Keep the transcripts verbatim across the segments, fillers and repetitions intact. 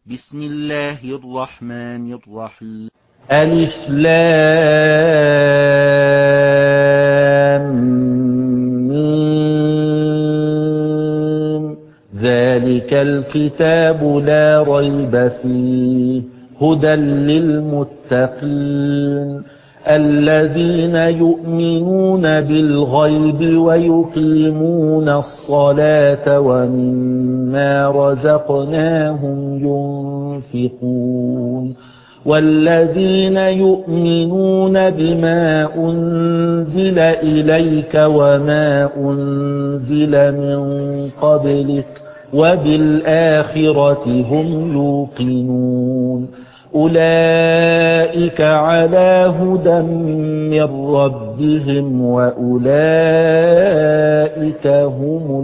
بسم الله الرحمن الرحيم. ألف لام ميم. ذلك الكتاب لا ريب فيه هدى للمتقين الذين يؤمنون بالغيب ويقيمون الصلاة ومما رزقناهم ينفقون والذين يؤمنون بما أنزل إليك وما أنزل من قبلك وبالآخرة هم يوقنون أولئك على هدى من ربهم وأولئك هم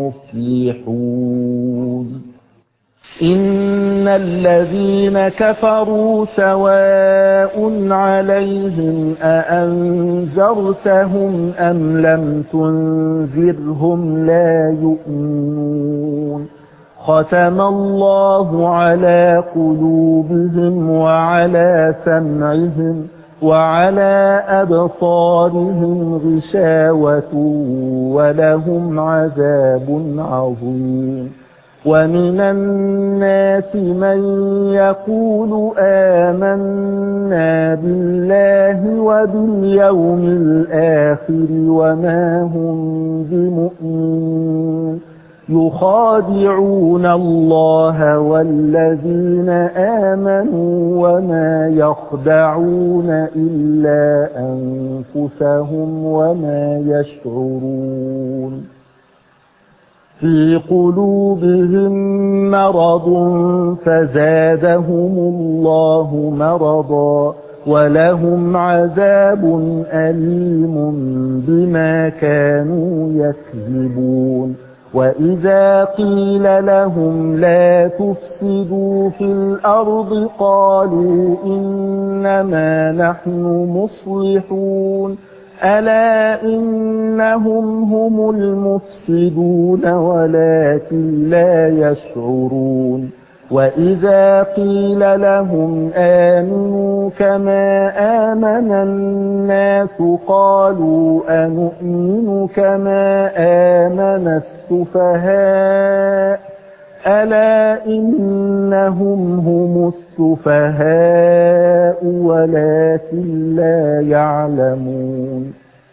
المفلحون إن الذين كفروا سواء عليهم أأنذرتهم أم لم تنذرهم لا يؤمنون ختم الله على قلوبهم وعلى سمعهم وعلى أبصارهم غشاوة ولهم عذاب عظيم ومن الناس من يقول آمنا بالله وباليوم الآخر وما هم بمؤمنين يخادعون الله والذين آمنوا وما يخدعون إلا أنفسهم وما يشعرون في قلوبهم مرض فزادهم الله مرضا ولهم عذاب أليم بما كانوا يكذبون وإذا قيل لهم لا تفسدوا في الأرض قالوا إنما نحن مصلحون ألا إنهم هم المفسدون ولكن لا يشعرون وإذا قيل لهم آمنوا كما آمن الناس قالوا أنؤمن كما آمن السفهاء ألا إنهم هم السفهاء ولكن لا يعلمون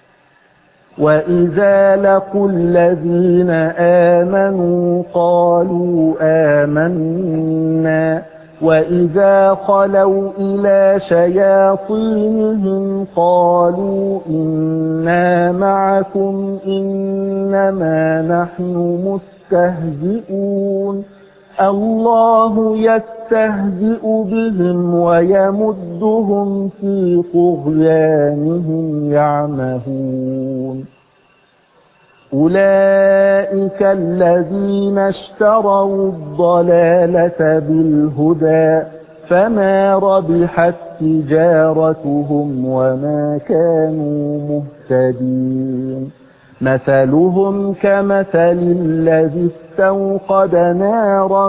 وإذا لقوا الذين آمنوا قالوا آمنا وإذا خلوا إلى شياطينهم قالوا إنا معكم إنما نحن مستهزئون الله يستهزئ بهم ويمدهم في طغيانهم يعمهون أولئك الذين اشتروا الضلالة بالهدى فما ربحت تجارتهم وما كانوا مهتدين مثلهم كمثل الذي استوقد نارا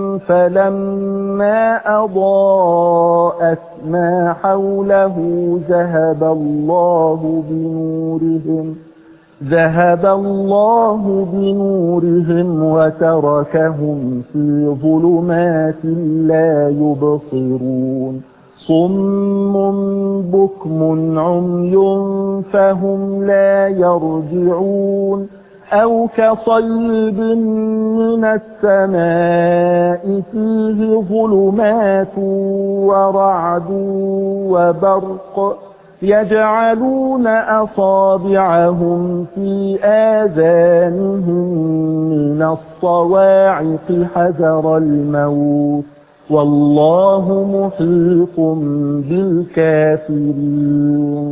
فلما أضاءت ما حوله ذهب الله بنورهم ذهب الله بنورهم وتركهم في ظلمات لا يبصرون صم بكم عمي فهم لا يرجعون أو كصيب من السماء فيه ظلمات ورعد وبرق يجعلون أصابعهم في آذانهم من الصواعق حذر الموت والله محيط بالكافرين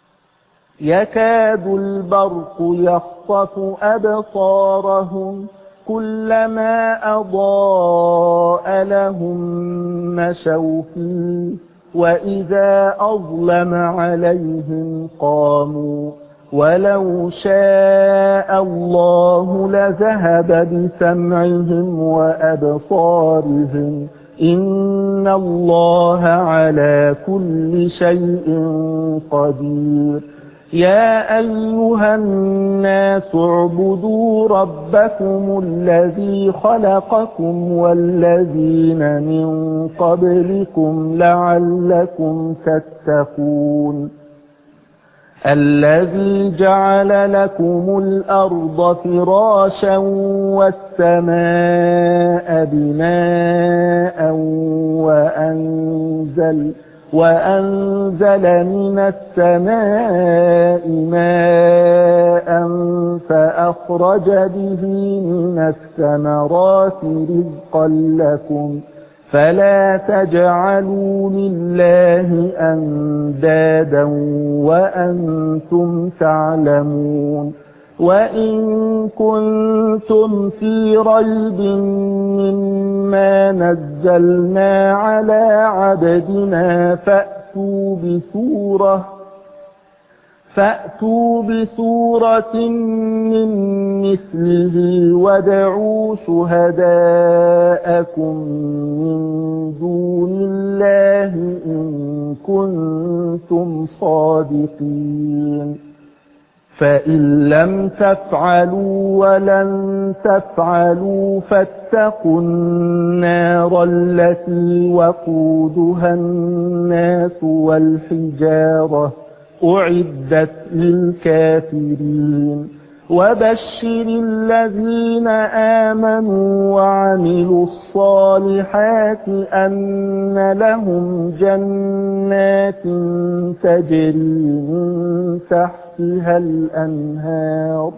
يكاد البرق يخطف أبصارهم كلما أضاء لهم مشوا فيه وإذا أظلم عليهم قاموا ولو شاء الله لذهب بسمعهم وأبصارهم إن الله على كل شيء قدير. يا أيها الناس اعبدوا ربكم الذي خلقكم والذين من قبلكم لعلكم تتقون. الذي جعل لكم الأرض فراشا والسماء بناء وأنزل وأنزل من السماء ماء فأخرج به من الثمرات رزقا لكم فلا تجعلوا لله أندادا وأنتم تعلمون. وإن كنتم في ريب مما نزلنا على عبدنا فأتوا بسورة فأتوا بسورة من مثله وادعوا شهداءكم من دون الله إن كنتم صادقين. فإن لم تفعلوا ولن تفعلوا فاتقوا النار التي وقودها الناس والحجارة أعدت للكافرين. وبشر الذين آمنوا وعملوا الصالحات أن لهم جنات تجري من تحتها الأنهار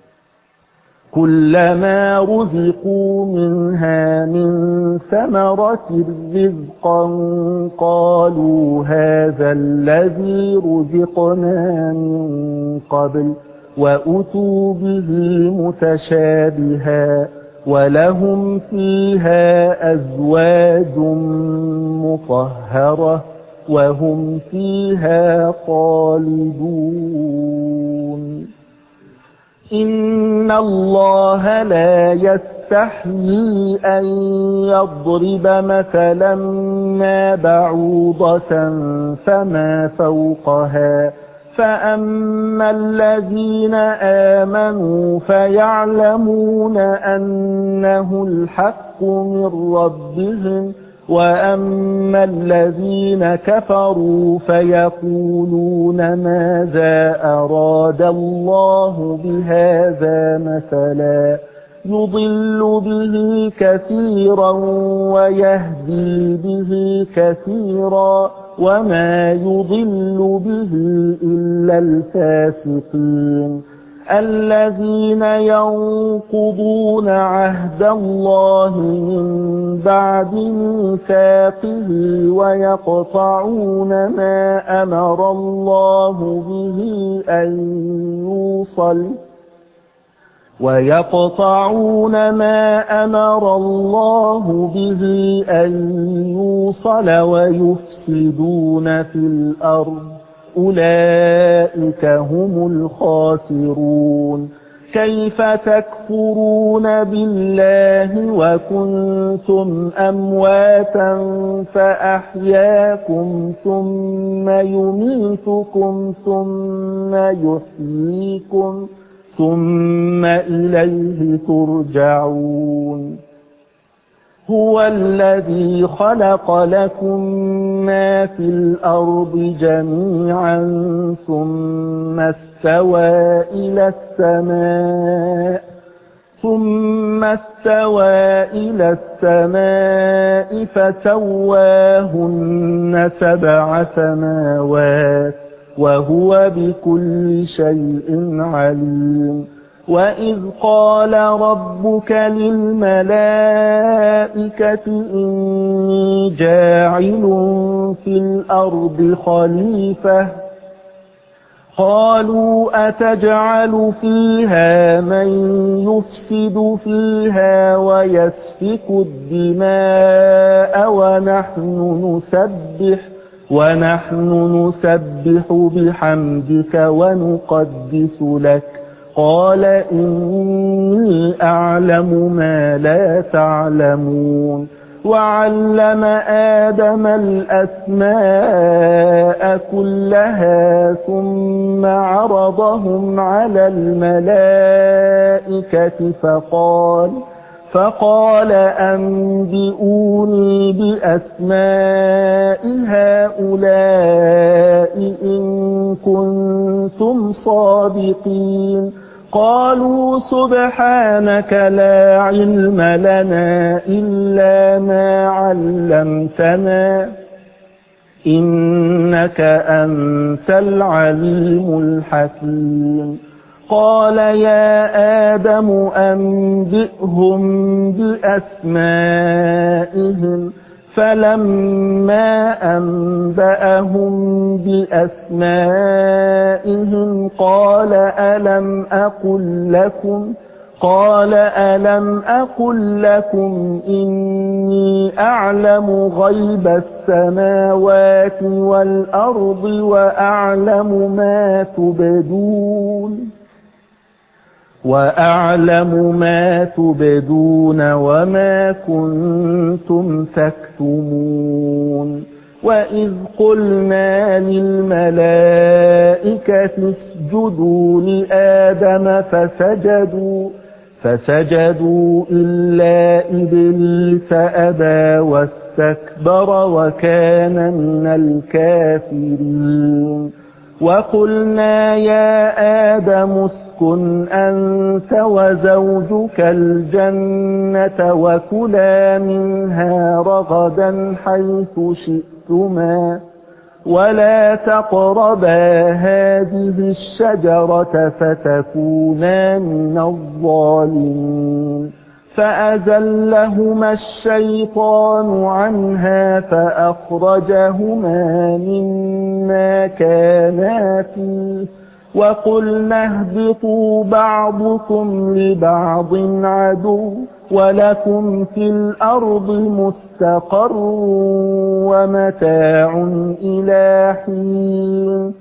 كلما رزقوا منها من ثمرة رزقا قالوا هذا الذي رزقنا من قبل وأتوا به متشابها ولهم فيها أزواج مطهرة وهم فيها خالدون. إن الله لا يستحيي أن يضرب مثلا ما بعوضة فما فوقها فأما الذين آمنوا فيعلمون أنه الحق من ربهم وأما الذين كفروا فيقولون ماذا أراد الله بهذا مثلا يضل به كثيرا ويهدي به كثيرا وما يضل به إلا الفاسقين الذين ينقضون عهد الله من بعد ميثاقه ويقطعون ما أمر الله به أن يوصل ويقطعون ما أمر الله به أن يوصل ويفسدون في الأرض أولئك هم الخاسرون. كيف تكفرون بالله وكنتم أمواتا فأحياكم ثم يميتكم ثم يحييكم ثم إليه ترجعون. هو الذي خلق لكم ما في الأرض جميعا ثم استوى إلى السماء ثم استوى إلى السماء فسواهن سبع سماوات وهو بكل شيء عليم. وإذ قال ربك للملائكة إني جاعل في الأرض خليفة قالوا أتجعل فيها من يفسد فيها ويسفك الدماء ونحن نسبح ونحن نسبح بحمدك ونقدس لك قال إني أعلم ما لا تعلمون. وعلم آدم الأسماء كلها ثم عرضهم على الملائكة فقال فقال أنبئوني بأسماء هؤلاء إن كنتم صادقين قالوا سبحانك لا علم لنا إلا ما علمتنا إنك أنت العليم الحكيم قال يا آدم أنبئهم بأسمائهم فلما أنبأهم بأسمائهم قال ألم أقل لكم قال ألم أقل لكم إني أعلم غيب السماوات والأرض وأعلم ما تبدون وأعلم ما تبدون وما كنتم تكتمون وإذ قلنا للملائكة اسجدوا لآدم فسجدوا فسجدوا إلا إبليس أبى واستكبر وكان من الكافرين وقلنا يا آدم اسكن أنت وزوجك الجنة وكلا منها رغدا حيث شئتما ولا تقربا هذه الشجرة فتكونا من الظالمين فأزلهما الشيطان عنها فأخرجهما مما كانا فيه وقلنا اهبطوا بعضكم لبعض عدو ولكم في الأرض مستقر ومتاع إلى حين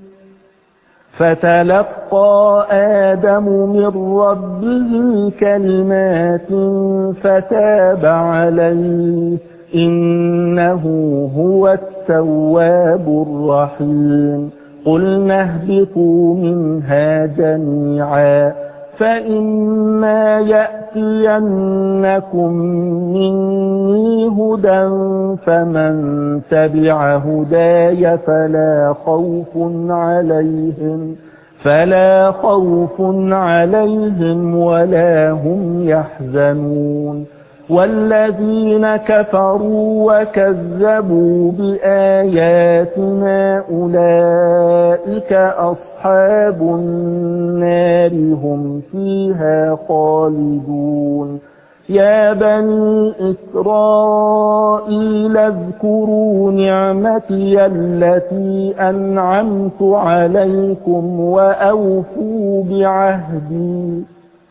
فتلقى آدم من ربه كلمات فتاب عليه إنه هو التواب الرحيم قلنا اهبطوا منها جميعا فإما يأتينكم مني هدى فمن تبع هداي فلا خوف عليهم فلا خوف عليهم ولا هم يحزنون والذين كفروا وكذبوا بآياتنا أولئك أصحاب النار هم فيها خالدون يا بني إسرائيل اذكروا نعمتي التي أنعمت عليكم وأوفوا بعهدي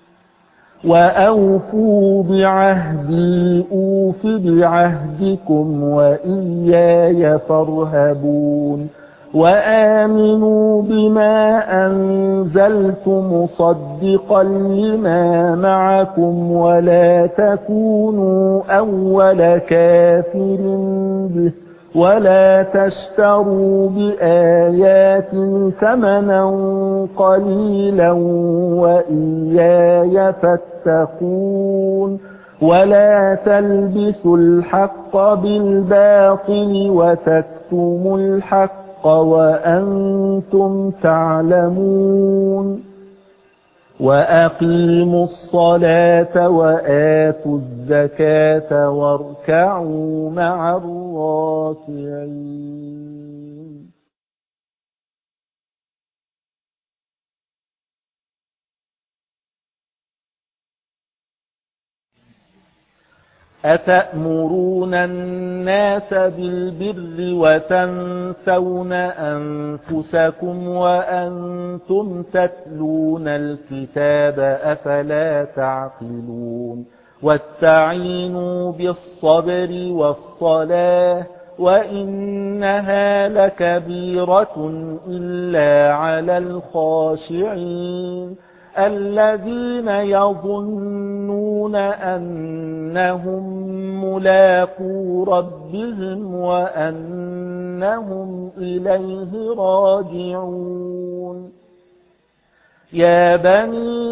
وأوفوا بعهدي أوف بعهدكم وإياي فارهبون وآمنوا بما أنزلت مصدقا لما معكم ولا تكونوا أول كافر به ولا تشتروا بآياتي ثمنا قليلا وإياي فاتقون ولا تلبسوا الحق بالباطل وتكتموا الحق وأنتم تعلمون وأقيموا الصلاة وآتوا الزكاة واركعوا مع الراكعين أتأمرون الناس بالبر وتنسون أنفسكم وأنتم تتلون الكتاب أفلا تعقلون واستعينوا بالصبر والصلاة وإنها لكبيرة إلا على الخاشعين الذين يظنون أنهم ملاقو ربهم وأنهم إليه راجعون يا بني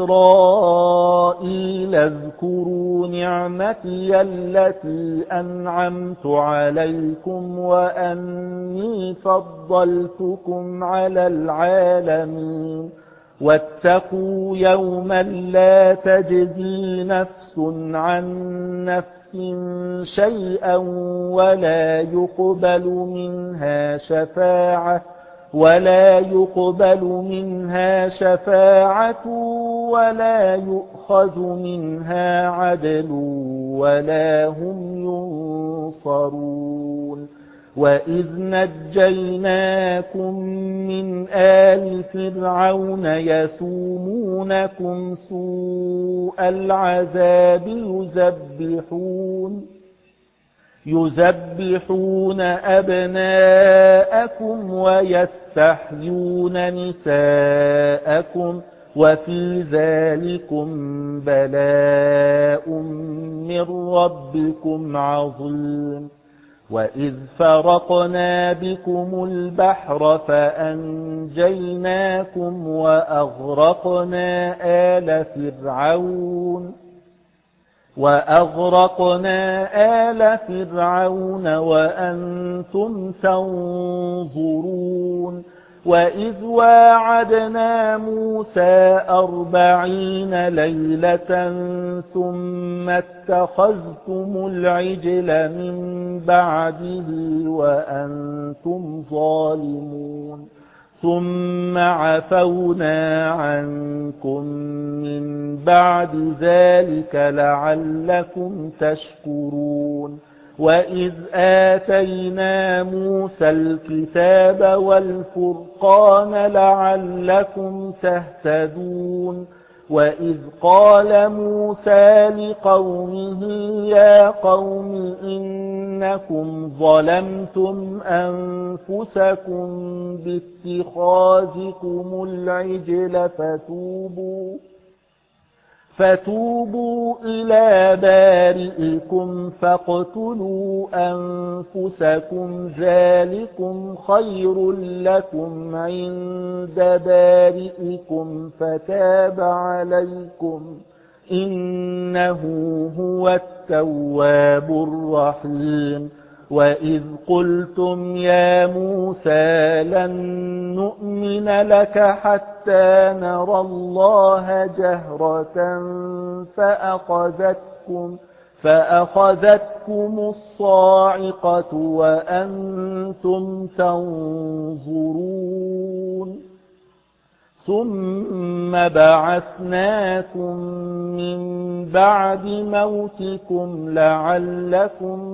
إسرائيل اذكروا نعمتي التي أنعمت عليكم وأني فضلتكم على العالمين واتقوا يوما لا تجزي نفس عن نفس شيئا ولا يقبل منها شفاعة ولا يقبل منها شفاعة ولا يؤخذ منها عدل ولا هم ينصرون وإذ نجيناكم من آل فرعون يسومونكم سوء العذاب يذبحون يذبحون أبناءكم ويستحيون نساءكم وفي ذلكم بلاء من ربكم عظيم وإذ فرقنا بكم البحر فأنجيناكم وأغرقنا آل فرعون وأغرقنا آل فرعون وأنتم تنظرون وإذ واعدنا موسى أربعين ليلة ثم اتخذتم العجل من بعده وأنتم ظالمون ثم عفونا عنكم من بعد ذلك لعلكم تشكرون وإذ آتينا موسى الكتاب والفرقان لعلكم تهتدون وإذ قال موسى لقومه يا قوم إنكم ظلمتم أنفسكم باتخاذكم العجل فتوبوا فتوبوا إلى بارئكم فاقتلوا أنفسكم ذلكم خير لكم عند بارئكم فتاب عليكم إنه هو التواب الرحيم وإذ قلتم يا موسى لن نؤمن لك حتى نرى الله جهرة فأخذتكم فأخذتكم الصاعقة وأنتم تنظرون ثم بعثناكم من بعد موتكم لعلكم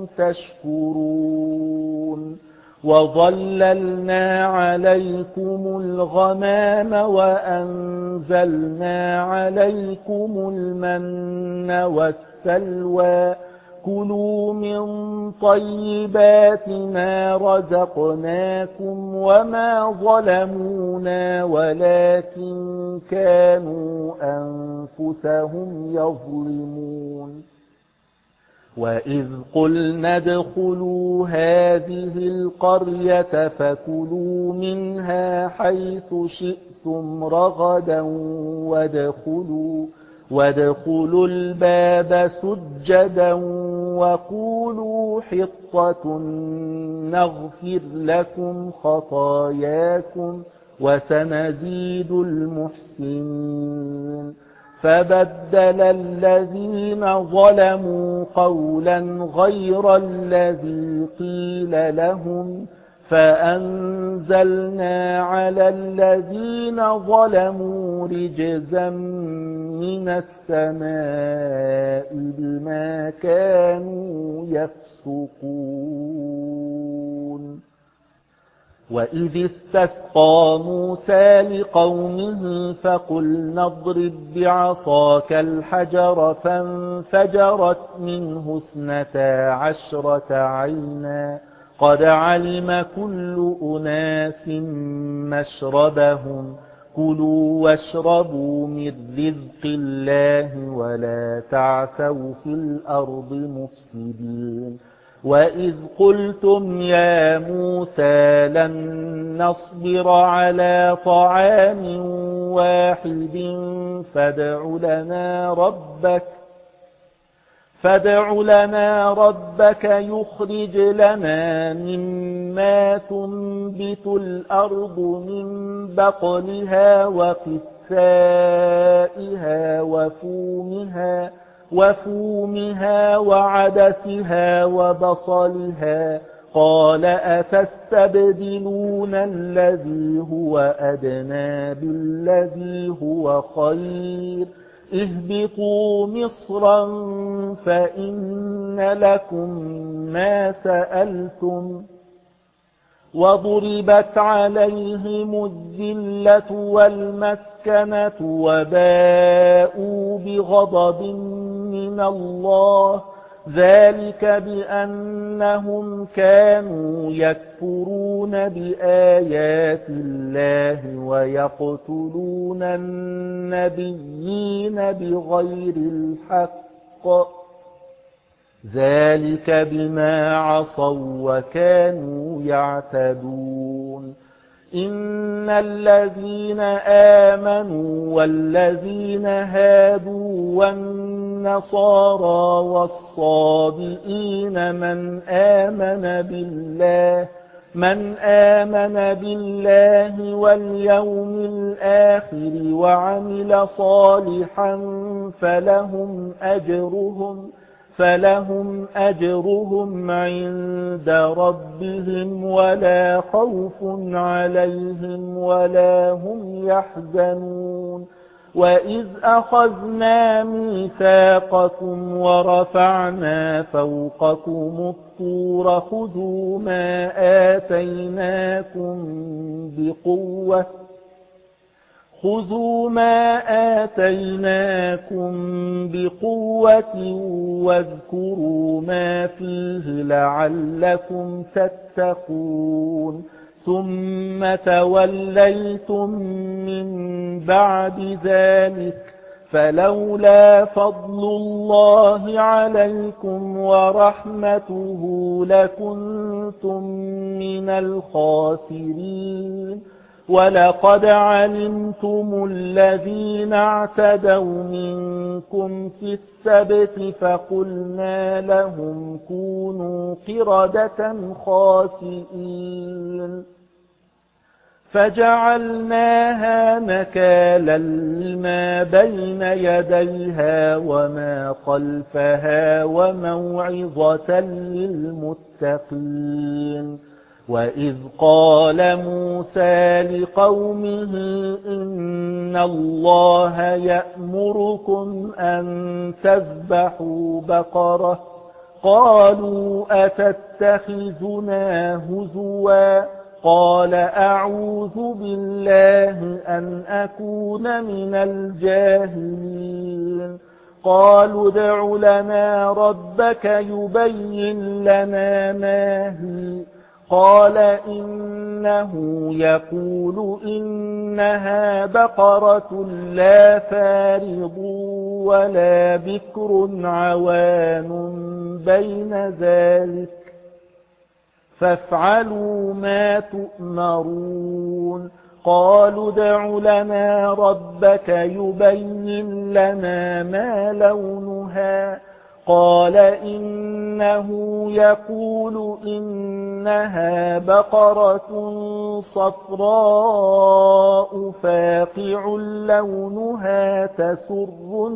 تشكرون وظللنا عليكم الغمام وأنزلنا عليكم المن والسلوى كلوا من طيبات ما رزقناكم وما ظلمونا ولكن كانوا أنفسهم يظلمون وإذ قلنا ادخلوا هذه القرية فكلوا منها حيث شئتم رغدا وادخلوا وادخلوا الباب سجدا وقولوا حطة نغفر لكم خطاياكم وسنزيد المحسنين فبدل الذين ظلموا قولا غير الذي قيل لهم فأنزلنا على الذين ظلموا رجزا من السماء بما كانوا يفسقون وإذ استسقى موسى لقومه فقلنا اضرب بعصاك الحجر فانفجرت منه اثنتا عشرة عينا قد علم كل أناس مشربهم كلوا واشربوا من رزق الله ولا تعثوا في الأرض مفسدين وإذ قلتم يا موسى لن نصبر على طعام واحد فادع لنا ربك فادع لنا ربك يخرج لنا مما تنبت الأرض من بقلها وقثائها وفومها وفومها وعدسها وبصلها قال أتستبدلون الذي هو أدنى بالذي هو خير اهبطوا مصرا فإن لكم ما سألتم وضربت عليهم الذلة والمسكنة وباءوا بغضب من الله ذلك بأنهم كانوا يكفرون بآيات الله ويقتلون النبيين بغير الحق ذلك بما عصوا وكانوا يعتدون إن الذين آمنوا والذين هادوا والنصارى والصابئين من آمن بالله من آمن بالله واليوم الآخر وعمل صالحا فلهم أجرهم فلهم أجرهم عند ربهم ولا خوف عليهم ولا هم يحزنون وإذ أخذنا ميثاقكم ورفعنا فوقكم الطور خذوا ما آتيناكم بقوة خذوا ما آتيناكم بقوة واذكروا ما فيه لعلكم تتقون ثم توليتم من بعد ذلك فلولا فضل الله عليكم ورحمته لكنتم من الخاسرين ولقد علمتم الذين اعتدوا منكم في السبت فقلنا لهم كونوا قردة خاسئين فجعلناها نكالا لما بين يديها وما خلفها وموعظة للمتقين وإذ قال موسى لقومه إن الله يأمركم أن تذبحوا بقرة قالوا أتتخذنا هزوا قال أعوذ بالله أن أكون من الجاهلين قالوا ادع لنا ربك يبين لنا ما هي قال إنه يقول إنها بقرة لا فارض ولا بكر عوان بين ذلك فافعلوا ما تؤمرون قالوا ادع لنا ربك يبين لنا ما لونها قال إنه يقول إنها بقرة صفراء فاقع لونها تسر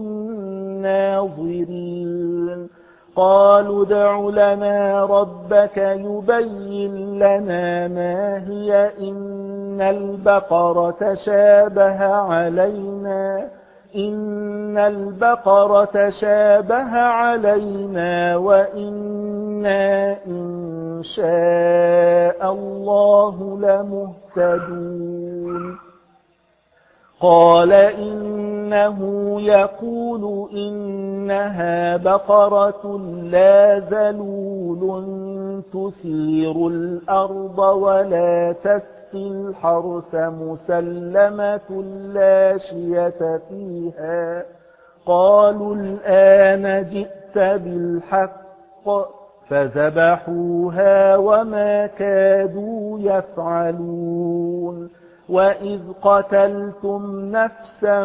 الناظرين قالوا ادع لنا ربك يبين لنا ما هي إن البقرة شابه علينا إن البقرة شابه علينا وإنا إن شاء الله لمهتدون قال إن إنه يقول إنها بقرة لا ذلول تثير الأرض ولا تسقي الحرث مسلمة لا شية فيها. قالوا الآن جئت بالحق فذبحوها وما كادوا يفعلون. وإذ قتلتم نفسا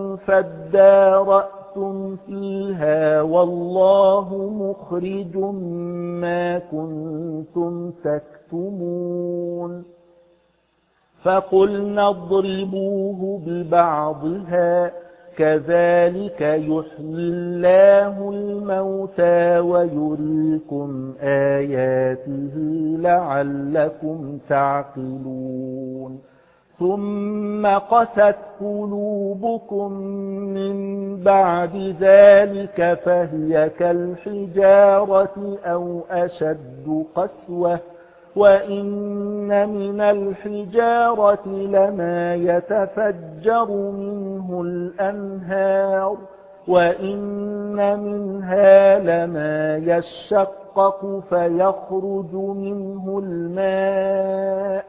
فادارأتم فيها والله مخرج ما كنتم تكتمون. فقلنا اضربوه ببعضها كذلك يحيي الله الموتى ويريكم آياته لعلكم تعقلون. ثم قست قلوبكم من بعد ذلك فهي كالحجارة أو أشد قسوة. وإن من الحجارة لما يتفجر منه الأنهار وإن منها لما يشقق فيخرج منه الماء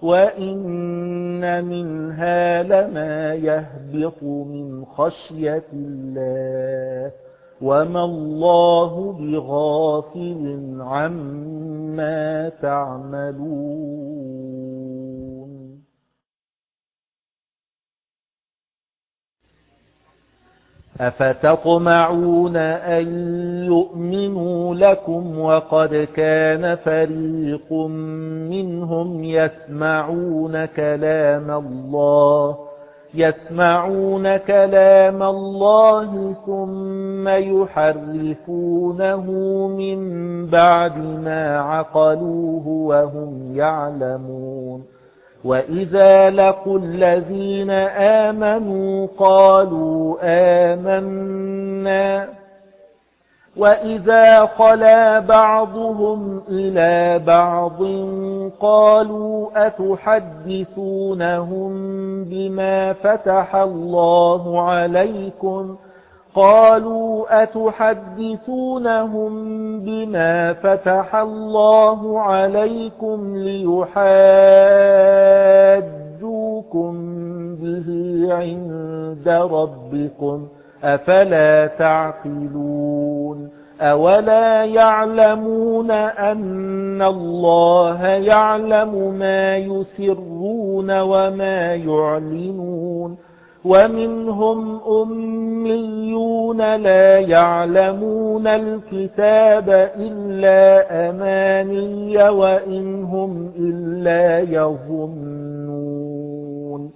وإن منها لما يهبط من خشية الله وما الله بغافل عما تعملون. أفتطمعون أن يؤمنوا لكم وقد كان فريق منهم يسمعون كلام الله يسمعون كلام الله ثم يحرفونه من بعد ما عقلوه وهم يعلمون. وإذا لقوا الذين آمنوا قالوا آمنا وإذا خلا بعضهم إلى بعض قالوا أتحدثونهم بما فتح الله عليكم قالوا أتحدثونهم بما فتح الله عليكم ليحاجوكم به عند ربكم أفلا تعقلون. أولا يعلمون أن الله يعلم ما يسرون وما يعلنون. ومنهم أميون لا يعلمون الكتاب إلا أماني وإن هم إلا يظنون.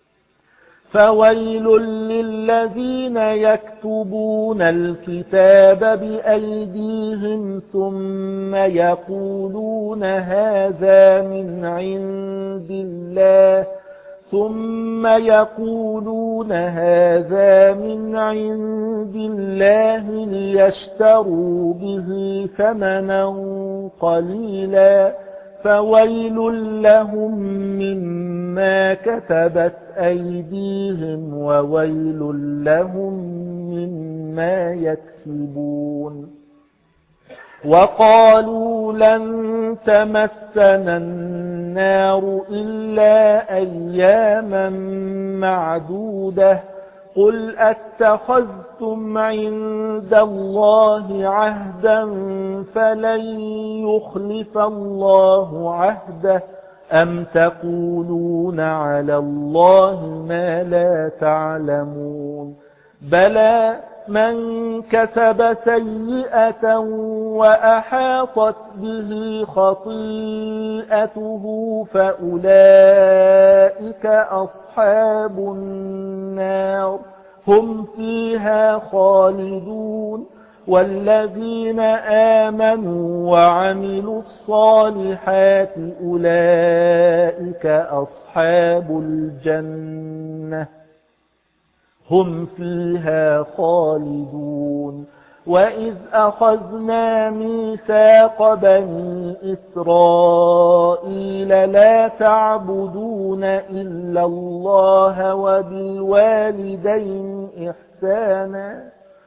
فويل للذين يكتبون الكتاب بأيديهم ثم يقولون هذا من عند الله ثم يقولون هذا من عند الله ليشتروا به ثمنا قليلا فويل لهم مما كتبت أيديهم وويل لهم مما يكسبون. وقالوا لن تمسنا النار إلا أياما معدودة قل أتخذتم عند الله عهدا فلن يخلف الله عهده أم تقولون على الله ما لا تعلمون. بلى من كسب سيئة وأحاطت به خطيئته فأولئك أصحاب النار هم فيها خالدون. والذين آمنوا وعملوا الصالحات أولئك أصحاب الجنة هم فيها خالدون. وإذ أخذنا ميثاق بني إسرائيل لا تعبدون إلا الله وبالوالدين إحسانا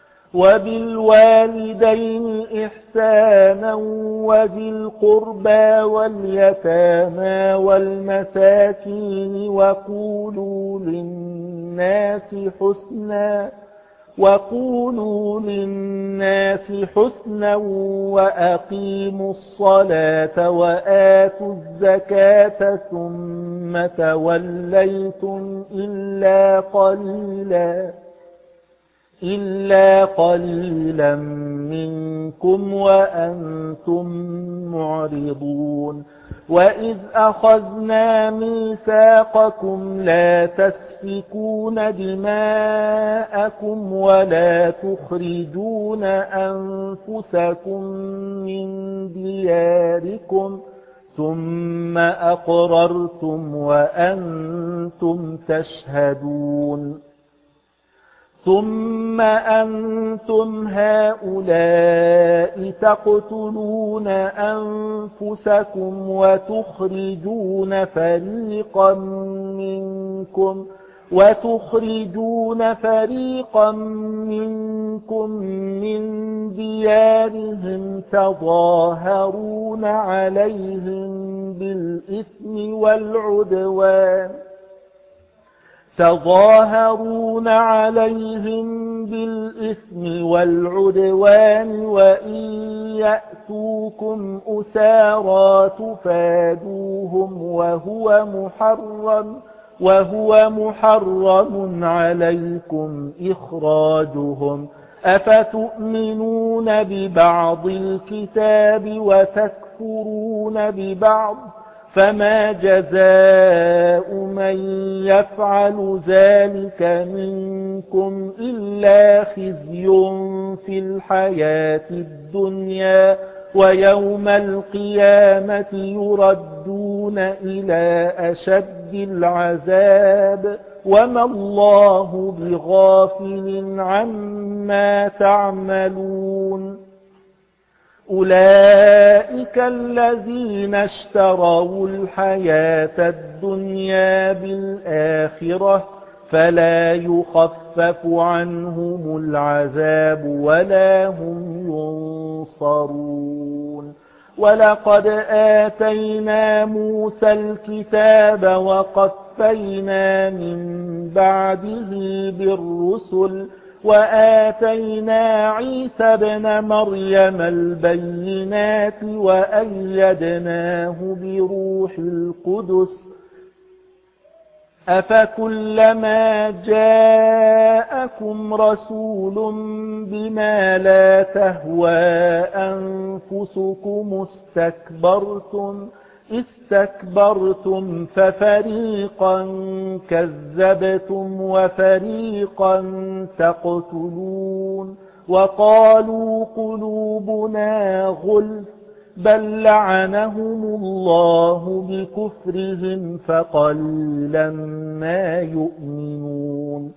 وبالوالدين إحسانا وذي القربى واليتامى والمساكين وقولوا للناس حسنا وقولوا للناس حسنا وأقيموا الصلاة وآتوا الزكاة ثم توليتم إلا قليلا إلا قليلا منكم وأنتم معرضون وإذ أخذنا ميثاقكم لا تسفكون دماءكم ولا تخرجون أنفسكم من دياركم ثم أقررتم وأنتم تشهدون ثم أنتم هؤلاء تقتلون أنفسكم وتخرجون فريقا منكم وتخرجون فريقا منكم من ديارهم تظاهرون عليهم بالإثم والعدوان تظاهرون عليهم بالإثم والعدوان وإن يأتوكم أسارى تفادوهم وهو محرم وهو محرم عليكم إخراجهم أفتؤمنون ببعض الكتاب وتكفرون ببعض فما جزاء من يفعل ذلك منكم إلا خزي في الحياة الدنيا ويوم القيامة يردون إلى أشد العذاب وما الله بغافل عما تعملون أولئك الذين اشتروا الحياة الدنيا بالآخرة فلا يخفف عنهم العذاب ولا هم ينصرون ولقد آتينا موسى الكتاب وقفينا من بعده بالرسل وآتينا عيسى ابن مريم البينات وأيدناه بروح القدس أفكلما جاءكم رسول بما لا تهوى أنفسكم استكبرتم استكبرتم ففريقا كذبتم وفريقا تقتلون وقالوا قلوبنا غلف بل لعنهم الله بكفرهم فقليلا ما يؤمنون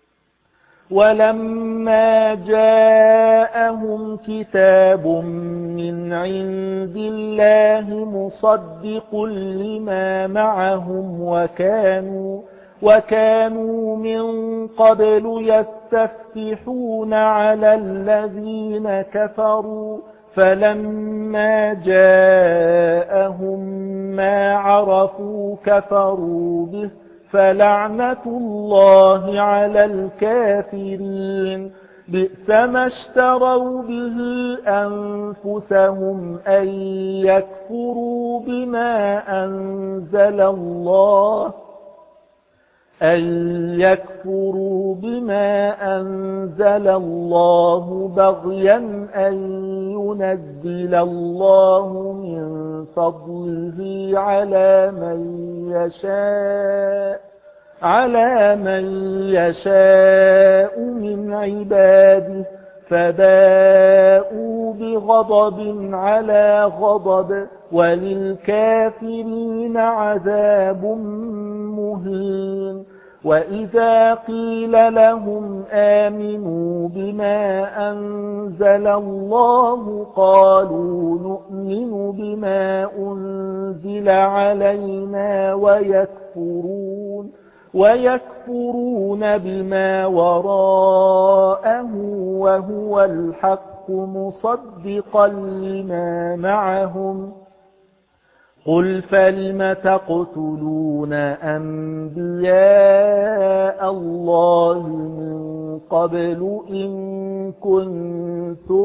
ولما جاءهم كتاب من عند الله مصدق لما معهم وكانوا وكانوا من قبل يستفتحون على الذين كفروا فلما جاءهم ما عرفوا كفروا به فلعنة الله على الكافرين بئس ما اشتروا به أنفسهم أن يكفروا بما أنزل الله أن يكفروا بما أنزل الله بغيا أن ينزل الله من فضله على من يشاء على من يشاء من عباده فباءوا بغضب على غضب وللكافرين عذاب مهين وإذا قيل لهم آمنوا بما أنزل الله قالوا نؤمن بما أنزل علينا ويكفرون ويكفرون بما وراءه وهو الحق مصدقا لما معهم قل فلم تقتلون أنبياء الله من قبل إن كنتم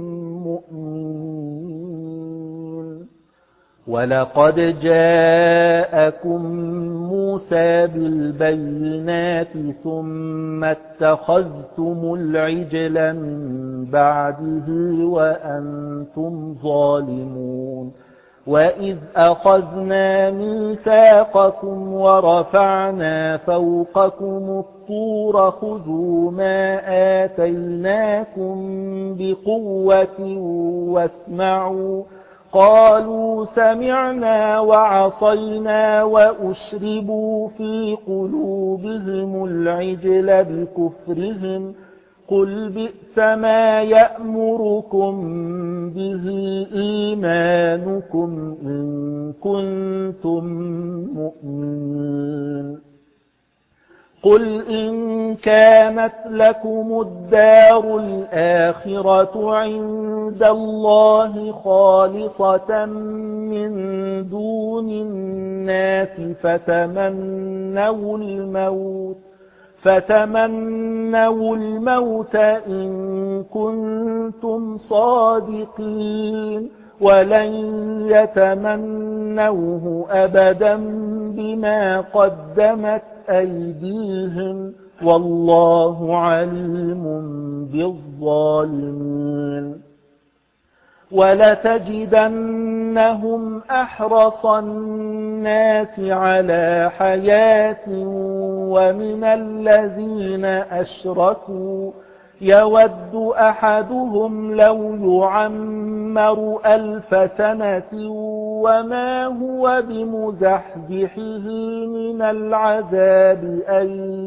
مؤمنين ولقد جاءكم موسى بالبينات ثم اتخذتم العجل من بعده وأنتم ظالمون وإذ أخذنا ميثاقكم ورفعنا فوقكم الطور خذوا ما آتيناكم بقوة واسمعوا قالوا سمعنا وعصينا وأشربوا في قلوبهم العجل بكفرهم قل بئس ما يأمركم به إيمانكم إن كنتم مؤمنين قل إن كانت لكم الدار الآخرة عند الله خالصة من دون الناس فتمنوا الموت فتمنوا الموت إن كنتم صادقين ولن يتمنوه أبدا بما قدمت أيديهم والله عليم بالظالمين ولتجدنهم أحرص الناس على حياة ومن الذين أشركوا يود أحدهم لو يعمر ألف سنة وما هو بمزحزحه من العذاب أن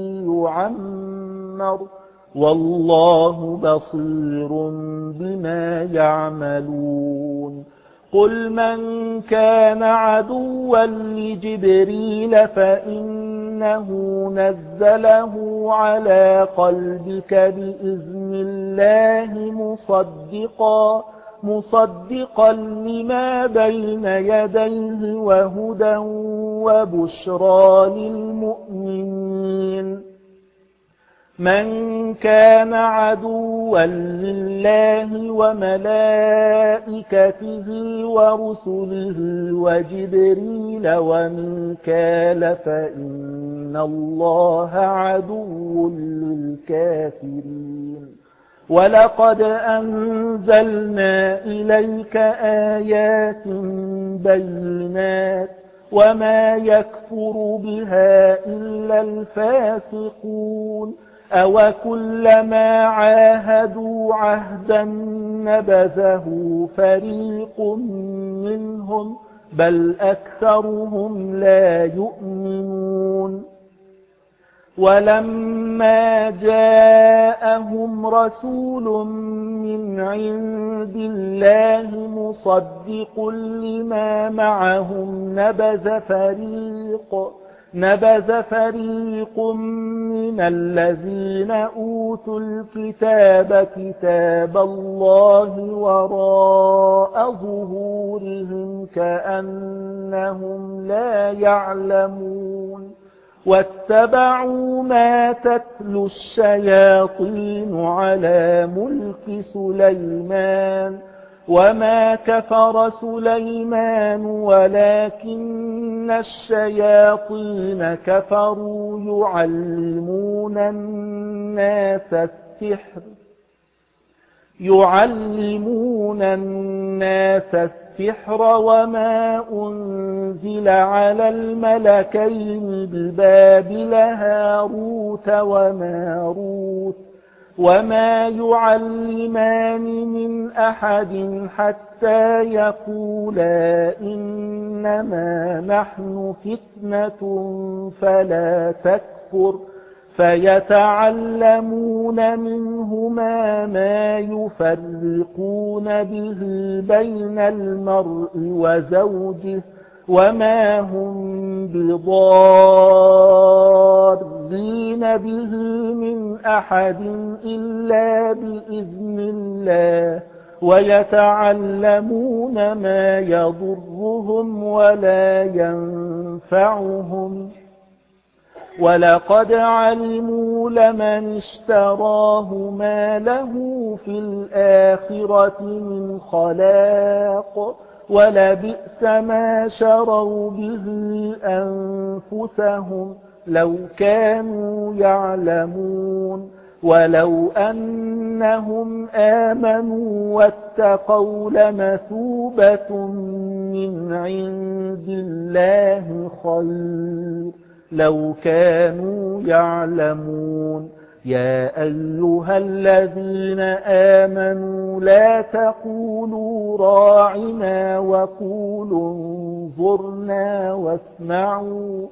يعمر والله بصير بما يعملون قل من كان عدوا لجبريل فإنه نزله على قلبك بإذن الله مصدقا مصدقا لما بين يديه وهدى وبشرى للمؤمنين من كان عدوا لله وملائكته ورسله وجبريل وميكال فإن الله عدو للكافرين ولقد أنزلنا إليك آيات بينات وما يكفر بها إلا الفاسقون أوكلما عاهدوا عهدا نبذه فريق منهم بل أكثرهم لا يؤمنون ولما جاءهم رسول من عند الله مصدق لما معهم نبذ فريق نبذ فريق من الذين أوتوا الكتاب كتاب الله وراء ظهورهم كأنهم لا يعلمون واتبعوا ما تتلو الشياطين على ملك سليمان وما كفر سليمان ولكن الشياطين كفروا يعلمون الناس السحر يعلمون الناس السحر وما أنزل على الملكين ببابل هاروت وماروت وما يعلمان من أحد حتى يقولا إنما نحن فتنة فلا تكفر يكفر فيتعلمون منهما ما يفرقون به بين المرء وزوجه وما هم بضارين به من أحد إلا بإذن الله ويتعلمون ما يضرهم ولا ينفعهم ولقد علموا لمن اشتراه ما له في الآخرة من خلاق ولبئس ما شروا به أنفسهم لو كانوا يعلمون ولو أنهم آمنوا واتقوا لمثوبة من عند الله خير لو كانوا يعلمون يا أيها الذين آمنوا لا تقولوا راعنا وقولوا انظرنا واسمعوا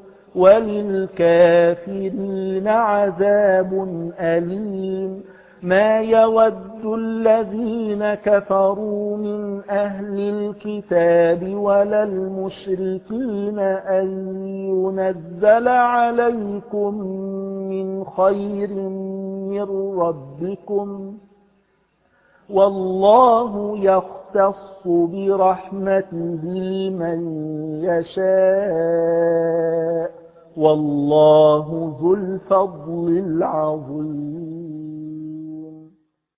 وللكافرين عذاب أليم ما يود الذين كفروا من أهل الكتاب ولا المشركين أن ينزل عليكم من خير من ربكم والله يختص برحمته من يشاء والله ذو الفضل العظيم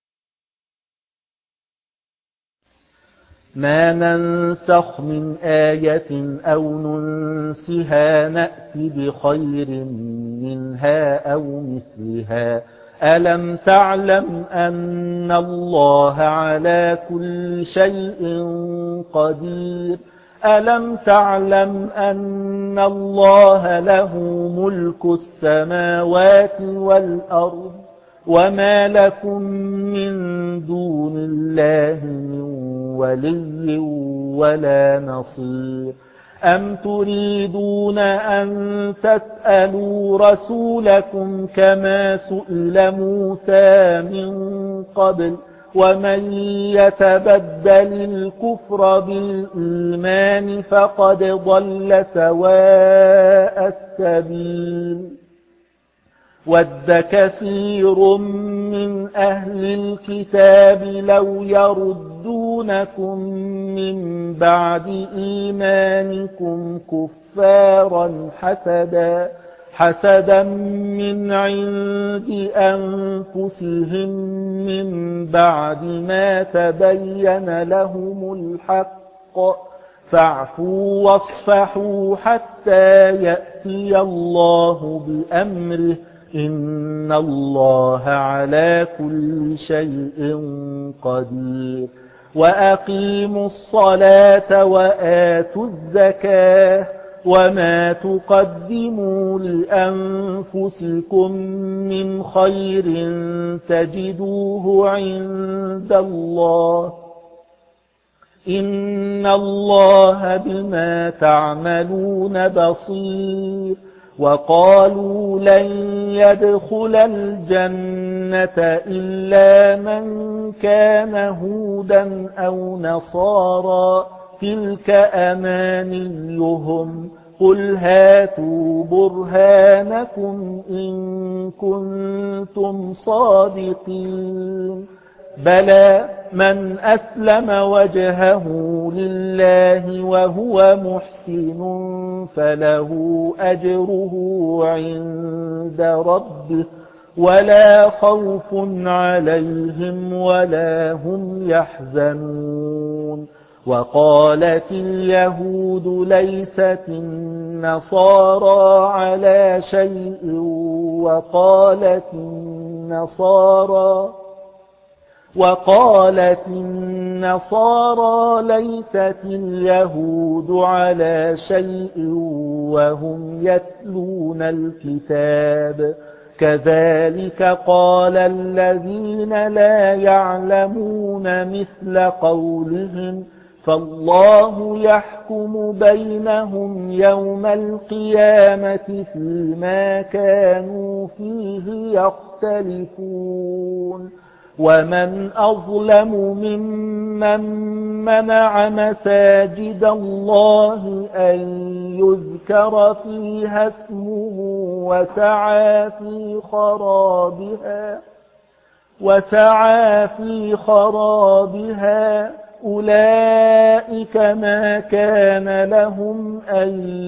ما ننسخ من آية أو ننسها نأت بخير منها أو مثلها ألم تعلم أن الله على كل شيء قدير ألم تعلم أن الله له ملك السماوات والأرض وما لكم من دون الله من ولي ولا نصير أم تريدون أن تسألوا رسولكم كما سئل موسى من قبل ومن يتبدل الكفر بالإيمان فقد ضل سواء السبيل ود كثير من أهل الكتاب لو يردونكم من بعد إيمانكم كفارا حسدا حسدا من عند أنفسهم من بعد ما تبين لهم الحق فاعفوا واصفحوا حتى يأتي الله بأمره إن الله على كل شيء قدير وأقيموا الصلاة وآتوا الزكاة وما تقدموا لأنفسكم من خير تجدوه عند الله إن الله بما تعملون بصير وقالوا لن يدخل الجنة إلا من كان هودا أو نصارى تلك أمانيهم قل هاتوا برهانكم إن كنتم صادقين بلى من أسلم وجهه لله وهو محسن فله أجره عند ربه ولا خوف عليهم ولا هم يحزنون وقالت اليهود ليست النصارى على شيء وقالت النصارى وقالت النصارى ليست اليهود على شيء وهم يتلون الكتاب كذلك قال الذين لا يعلمون مثل قولهم فالله يحكم بينهم يوم القيامة فيما كانوا فيه يختلفون ومن أظلم ممن منع مساجد الله أن يذكر فيها اسمه وسعى في خرابها وسعى في خرابها أولئك ما كان لهم أن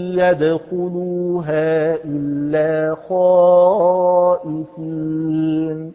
يدخلوها إلا خائفين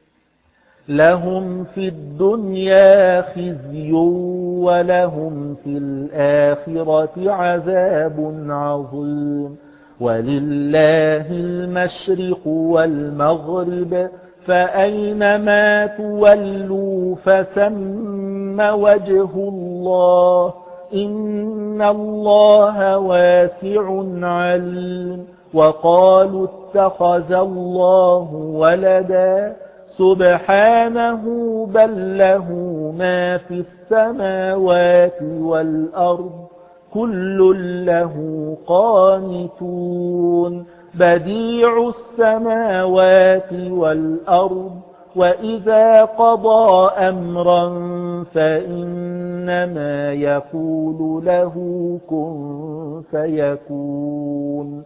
لهم في الدنيا خزي ولهم في الآخرة عذاب عظيم ولله المشرق والمغرب فأينما تولوا فثم وجه الله إن الله واسع عليم وقالوا اتخذ الله ولدا سبحانه بل له ما في السماوات والأرض كل له قانتون بديع السماوات والأرض وإذا قضى أمرا فإنما يقول له كن فيكون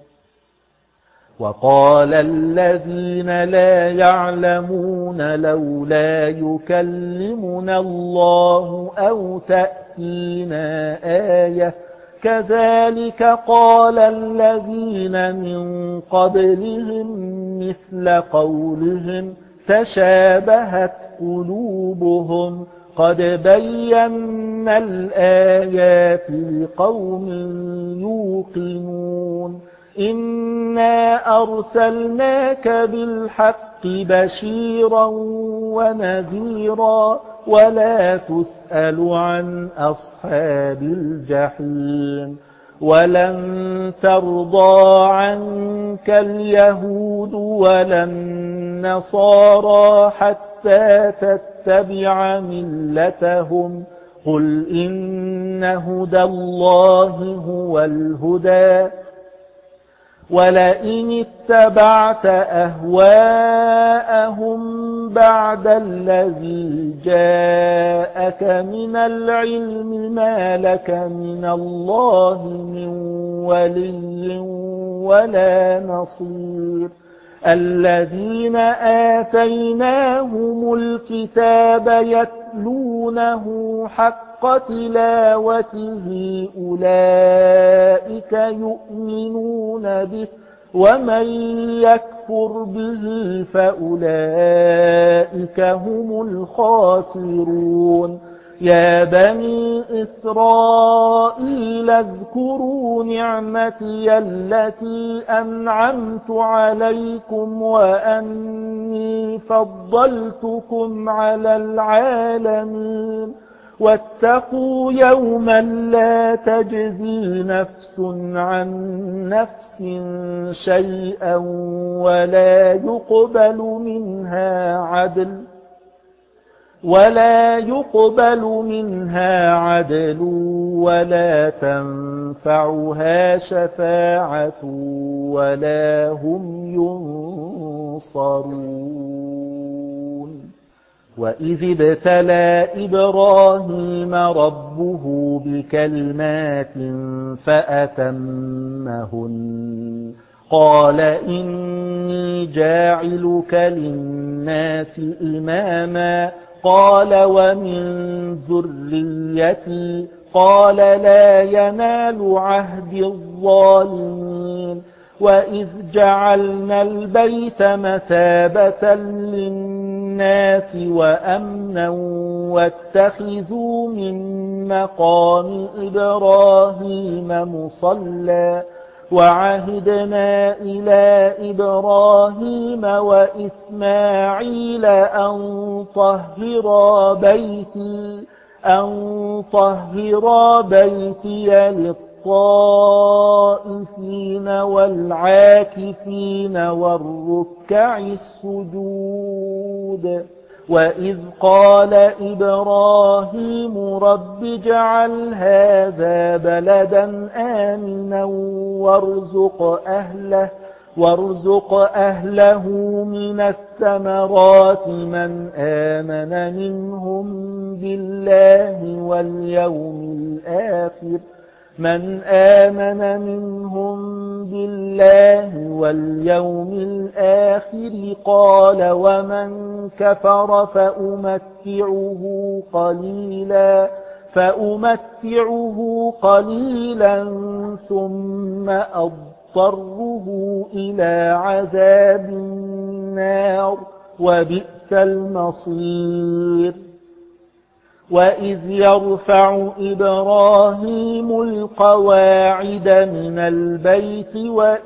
وقال الذين لا يعلمون لولا يكلمنا الله أو تأتينا آية كذلك قال الذين من قبلهم مثل قولهم تشابهت قلوبهم قد بينا الآيات لقوم يوقنون إنا أرسلناك بالحق بشيرا ونذيرا ولا تسأل عن أصحاب الجحيم ولن ترضى عنك اليهود ولا النصارى حتى تتبع ملتهم قل إن هدى الله هو الهدى ولئن اتبعت أهواءهم بعد الذي جاءك من العلم ما لك من الله من ولي ولا نصير الذين آتيناهم الكتاب يتلونه حق تلاوته أولئك يؤمنون به ومن يكفر به فأولئك هم الخاسرون يا بني إسرائيل اذكروا نعمتي التي أنعمت عليكم وأني فضلتكم على العالمين واتقوا يوما لا تجزي نفس عن نفس شيئا ولا يقبل منها عدل ولا يقبل منها عدل ولا تنفعها شفاعة ولا هم ينصرون وإذ ابتلى إبراهيم ربه بكلمات فأتمهن قال إني جاعلك للناس إماما قال ومن ذريتي قال لا ينال عهد الظالمين وإذ جعلنا البيت مثابة للناس وأمنا واتخذوا من مقام إبراهيم مصلى وعهدنا إلى إبراهيم وإسماعيل أن طهرا بيتي أن طهرا بيتي للطائفين والعاكفين والركع السجود وإذ قال إبراهيم رب اجعل هذا بلدا آمنا وارزق أهله وارزق أهله من الثمرات من آمن منهم بالله واليوم الآخر من آمن منهم بالله واليوم الآخر قال ومن كفر فأمتعه قليلا فأمتعه قليلا ثم أضطره إلى عذاب النار وبئس المصير وإذ يرفع إبراهيم القواعد من البيت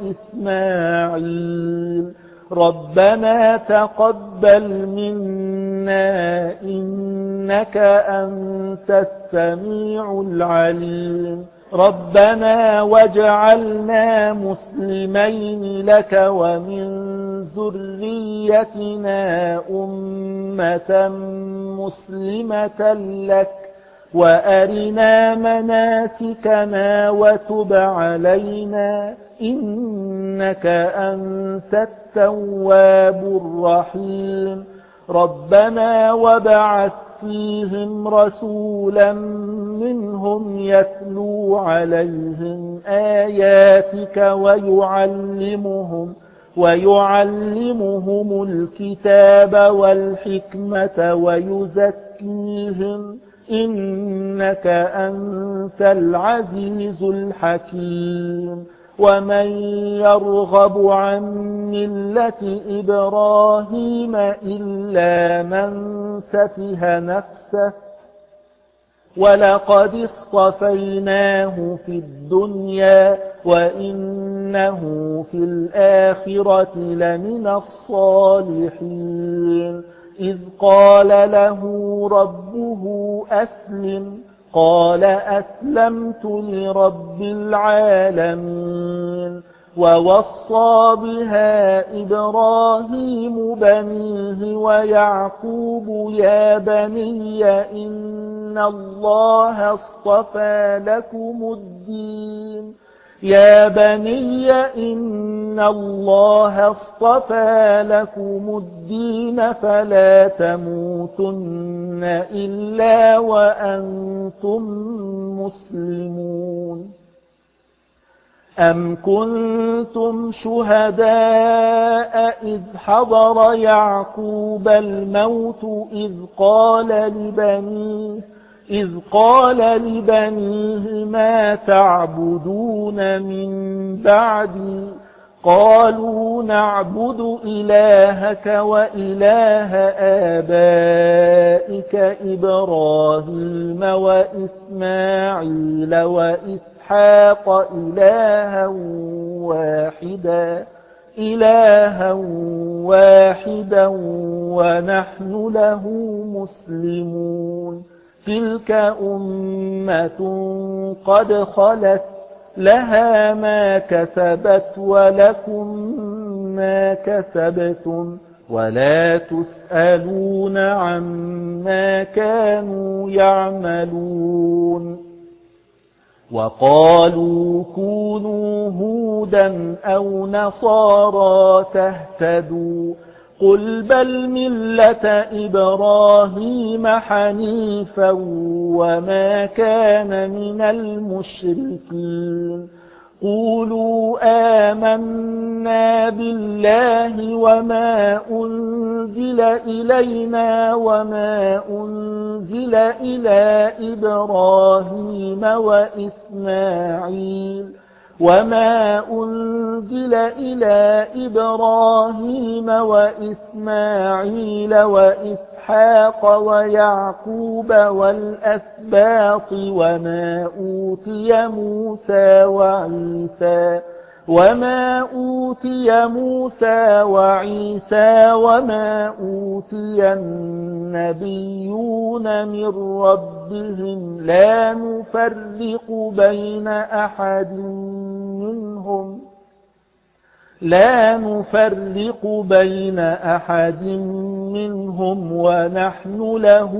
وإسماعيل ربنا تقبل منا إنك أنت السميع العليم ربنا واجعلنا مسلمين لك ومن ذريتنا أمة مسلمة لك وأرنا مناسكنا وتب علينا إنك أنت التواب الرحيم ربنا وابعث فيهم رسولا منهم يتلو عليهم آياتك ويعلمهم ويعلمهم الكتاب والحكمة ويزكيهم إنك أنت العزيز الحكيم ومن يرغب عن ملة إبراهيم إلا من سفه نفسه ولقد اصطفيناه في الدنيا وإنه في الآخرة لمن الصالحين إذ قال له ربه أسلم قال أسلمت لرب العالمين ووصى بها إبراهيم بنيه ويعقوب يا بني إن الله اصطفى لكم الدين يا بني إن الله اصطفى لكم الدين فلا تموتن إلا وأنتم مسلمون أم كنتم شهداء إذ حضر يعقوب الموت إذ قال لبنيه إذ قال لبنيه ما تعبدون من بعدي قالوا نعبد إلهك وإله آبائك إبراهيم وإسماعيل وإسحاق إلها واحدا إلها واحدا ونحن له مسلمون تلك أمة قد خلت لها ما كسبت ولكم ما كسبتم ولا تسألون عما كانوا يعملون وقالوا كونوا هودا أو نصارى تهتدوا قل بل ملة إبراهيم حنيفا وما كان من المشركين قولوا آمنا بالله وما أنزل إلينا وما أنزل إلى إبراهيم وإسماعيل وما أنزل إلى إبراهيم وإسماعيل وإسحاق ويعقوب والأسباط وما أوتي موسى وعيسى وما أوتي موسى وعيسى وما أوتي النبيون من ربهم لا نفرق بين أحد منهم لا نفرق بين أحد منهم ونحن له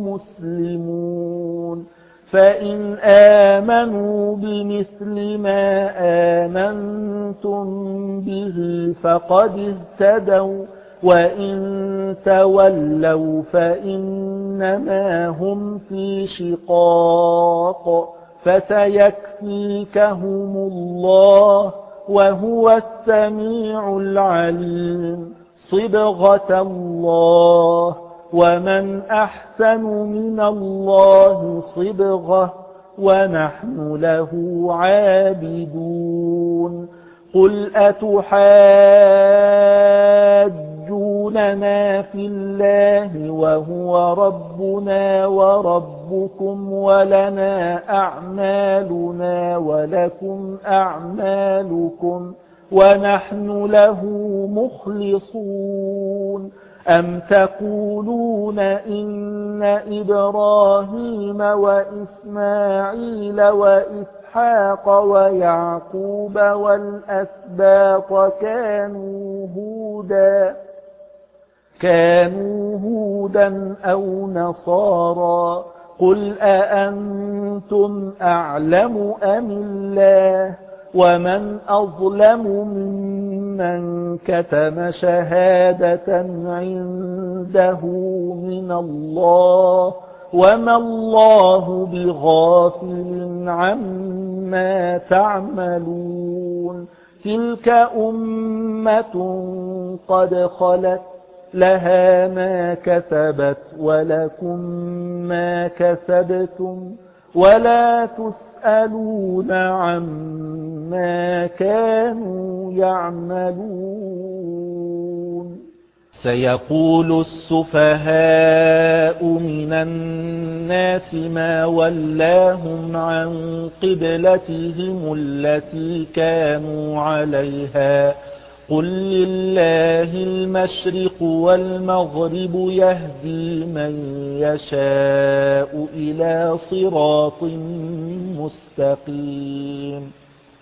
مسلمون فإن آمنوا بمثل ما آمنتم به فقد اهتدوا وإن تولوا فإنما هم في شقاق فسيكفيكهم الله وهو السميع العليم صبغة الله ومن أحسن من الله صبغة ونحن له عابدون قل أتحاجوننا في الله وهو ربنا وربكم ولنا أعمالنا ولكم أعمالكم ونحن له مخلصون أم تقولون إن إبراهيم وإسماعيل وإسحاق ويعقوب والأسباط كانوا هودا كانوا هودا أو نصارى قل أأنتم أعلم أم الله ومن أظلم ممن كتم شهادة عنده من الله وما الله بغافل عما تعملون تلك أمة قد خلت لها ما كسبت ولكم ما كسبتم ولا تسألون عما كانوا يعملون سيقول السفهاء من الناس ما ولاهم عن قبلتهم التي كانوا عليها قل لله المشرق والمغرب يهدي من يشاء إلى صراط مستقيم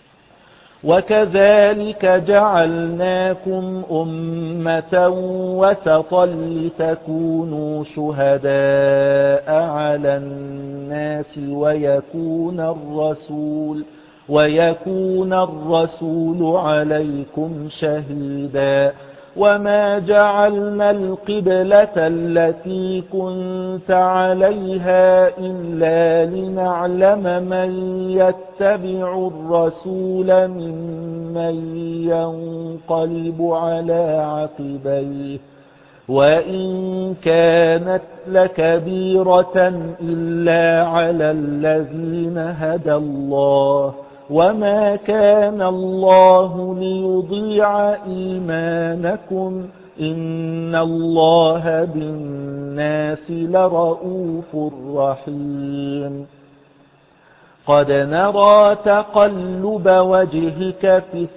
وكذلك جعلناكم أمة وسطا لتكونوا شهداء على الناس ويكون الرسول ويكون الرسول عليكم شهيدا وما جعلنا القبلة التي كنت عليها إلا لنعلم من يتبع الرسول ممن ينقلب على عقبيه وإن كانت لكبيرة إلا على الذين هدى الله وما كان الله ليضيع إيمانكم إن الله بالناس لرؤوف رحيم قد نرى تقلب وجهك في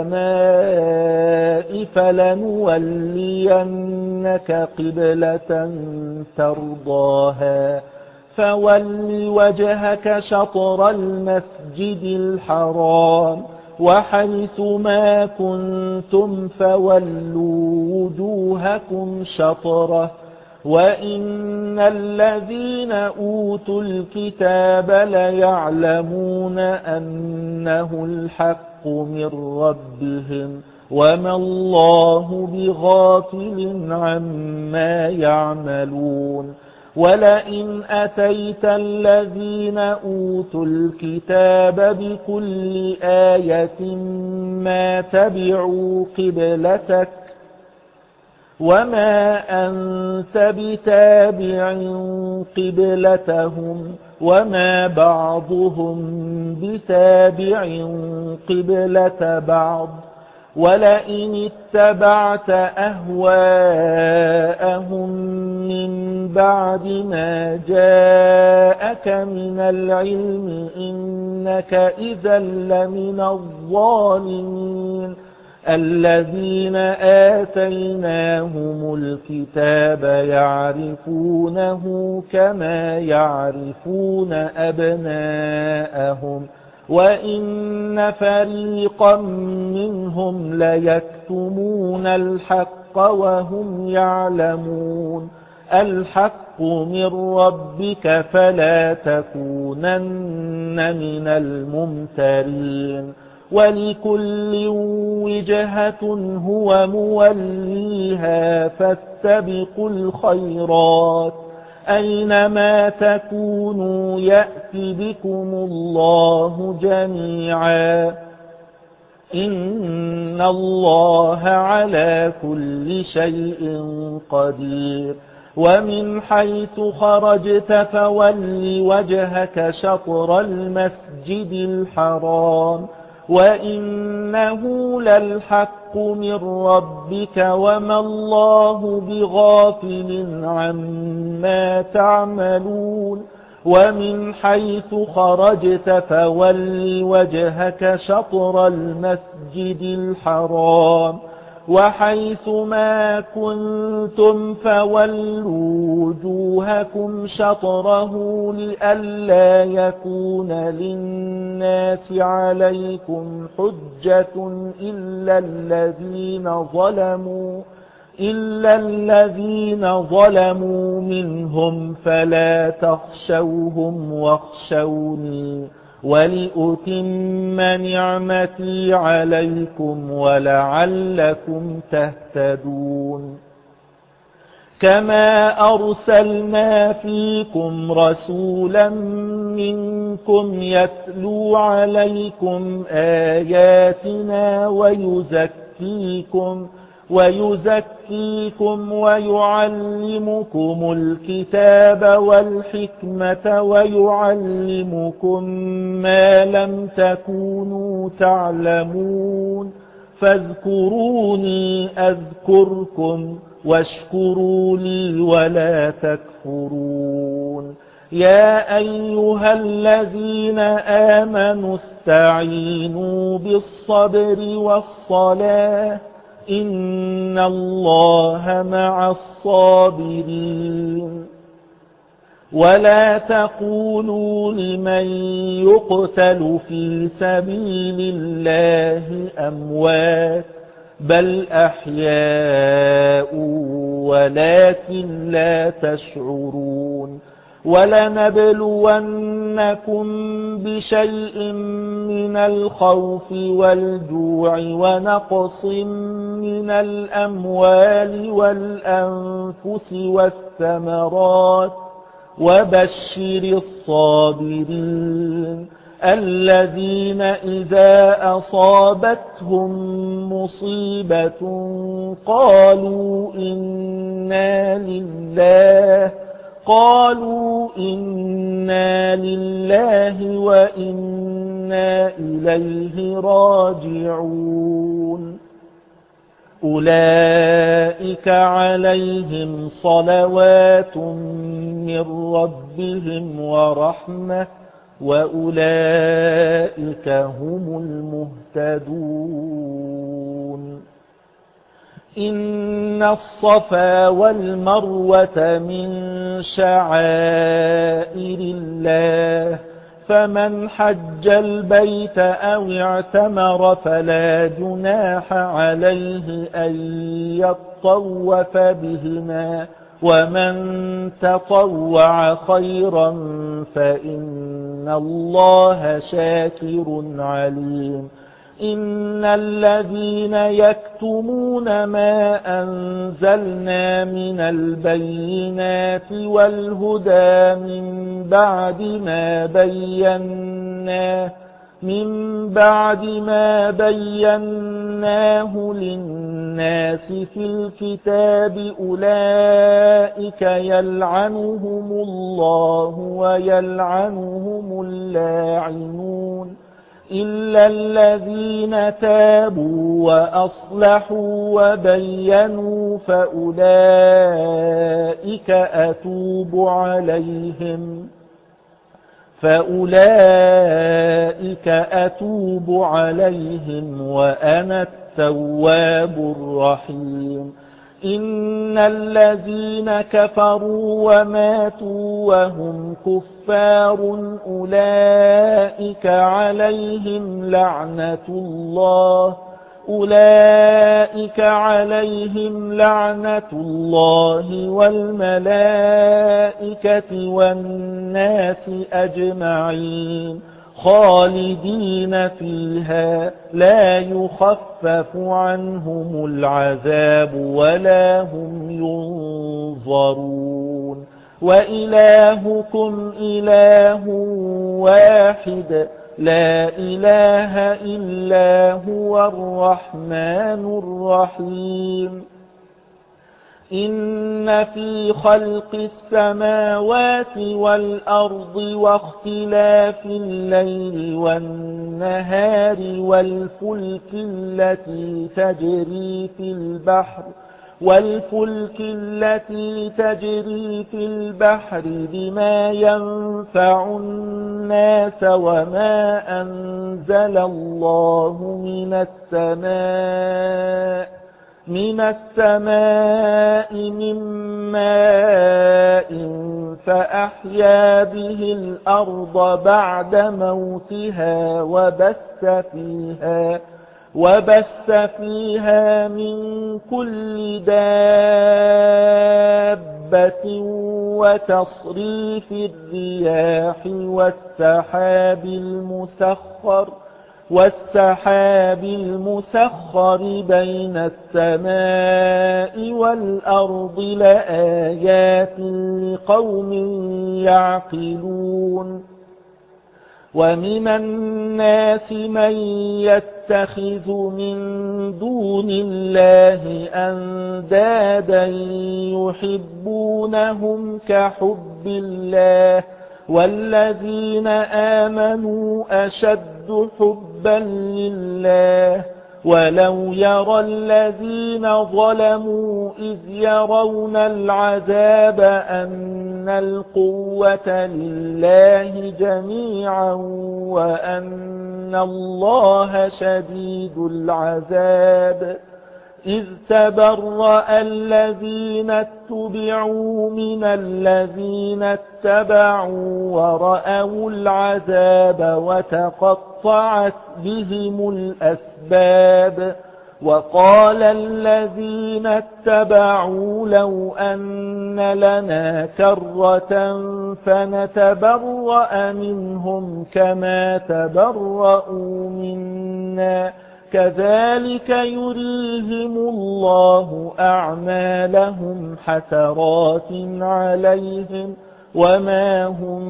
السماء فلنولينك قبلة ترضاها فول وجهك شطر المسجد الحرام وحيث ما كنتم فولوا وجوهكم شطره وإن الذين أوتوا الكتاب ليعلمون أنه الحق من ربهم وما الله بغافل عما يعملون ولئن أتيت الذين أوتوا الكتاب بكل آية ما تبعوا قبلتك وما أنت بتابع قبلتهم وما بعضهم بتابع قبلة بعض ولئن اتبعت أهواءهم من بعد ما جاءك من العلم إنك إذا لمن الظالمين الذين آتيناهم الكتاب يعرفونه كما يعرفون أبناءهم وإن فريقا منهم ليكتمون الحق وهم يعلمون. الحق من ربك فلا تكونن من الممترين. ولكل وجهة هو موليها فاستبقوا الخيرات أينما تكونوا يأت بكم الله جميعا إن الله على كل شيء قدير. ومن حيث خرجت فول وجهك شطر المسجد الحرام وإنه للحق من ربك وما الله بغافل عما تعملون. ومن حيث خرجت فول وجهك شطر المسجد الحرام وحيث ما كنتم فولوا وجوهكم شطره لئلا يكون للناس عليكم حجة إلا الذين ظلموا إلا الذين ظلموا منهم فلا تخشوهم واخشوني ولأتم نعمتي عليكم ولعلكم تهتدون. كما أرسلنا فيكم رسولا منكم يتلو عليكم آياتنا ويزكيكم ويزكيكم ويعلمكم الكتاب والحكمة ويعلمكم ما لم تكونوا تعلمون. فاذكروني أذكركم واشكروا لي ولا تكفرون. يا أيها الذين آمنوا استعينوا بالصبر والصلاة إن الله مع الصابرين. ولا تقولوا لمن يقتل في سبيل الله أموات بل أحياء ولكن لا تشعرون. ولنبلونكم بشيء من الخوف والجوع ونقص من الأموال والأنفس والثمرات وبشر الصابرين الذين إذا أصابتهم مصيبة قالوا إنا لله قالوا إنا لله وإنا إليه راجعون. أولئك عليهم صلوات من ربهم ورحمة وأولئك هم المهتدون. إن الصفا والمروة من شعائر الله فمن حج البيت أو اعتمر فلا جناح عليه أن يطوف بهما ومن تطوع خيرا فإن الله شاكر عليم. إن الذين يكتمون ما أنزلنا من البينات والهدى من بعد ما بيناه من بعد ما بيناه للناس في الكتاب أولئك يلعنهم الله ويلعنهم اللاعنون إلا الذين تابوا وأصلحوا وبينوا فأولئك أتوب عليهم فأولئك أتوب عليهم وأنا التواب الرحيم. إن الذين كفروا وماتوا وهم كفار أولئك عليهم لعنة الله أولئك عليهم لعنة الله والملائكة والناس أجمعين خالدين فيها لا يخفف عنهم العذاب ولا هم ينظرون وإلهكم إله واحد لا إله إلا هو الرحمن الرحيم إن في خلق السماوات والأرض واختلاف الليل والنهار والفلك التي تجري في البحر والفلك التي تجري في البحر بما ينفع الناس وما أنزل الله من السماء من السماء من ماء فأحيا به الأرض بعد موتها وبث فيها وبث فيها من كل دابة وتصريف الرياح والسحاب المسخر والسحاب المسخر بين السماء والأرض لآيات لقوم يعقلون ومن الناس من يتخذ من دون الله أندادا يحبونهم كحب الله والذين آمنوا أشد حبا لله ولو يرى الذين ظلموا إذ يرون العذاب أن القوة لله جميعا وأن الله شديد العذاب إذ تبرأ الذين اتبعوا من الذين اتبعوا ورأوا العذاب وتقطعت بهم الأسباب وقال الذين اتبعوا لو أن لنا كرة فنتبرأ منهم كما تبرأوا منا كذلك يريهم الله أعمالهم حسرات عليهم وما هم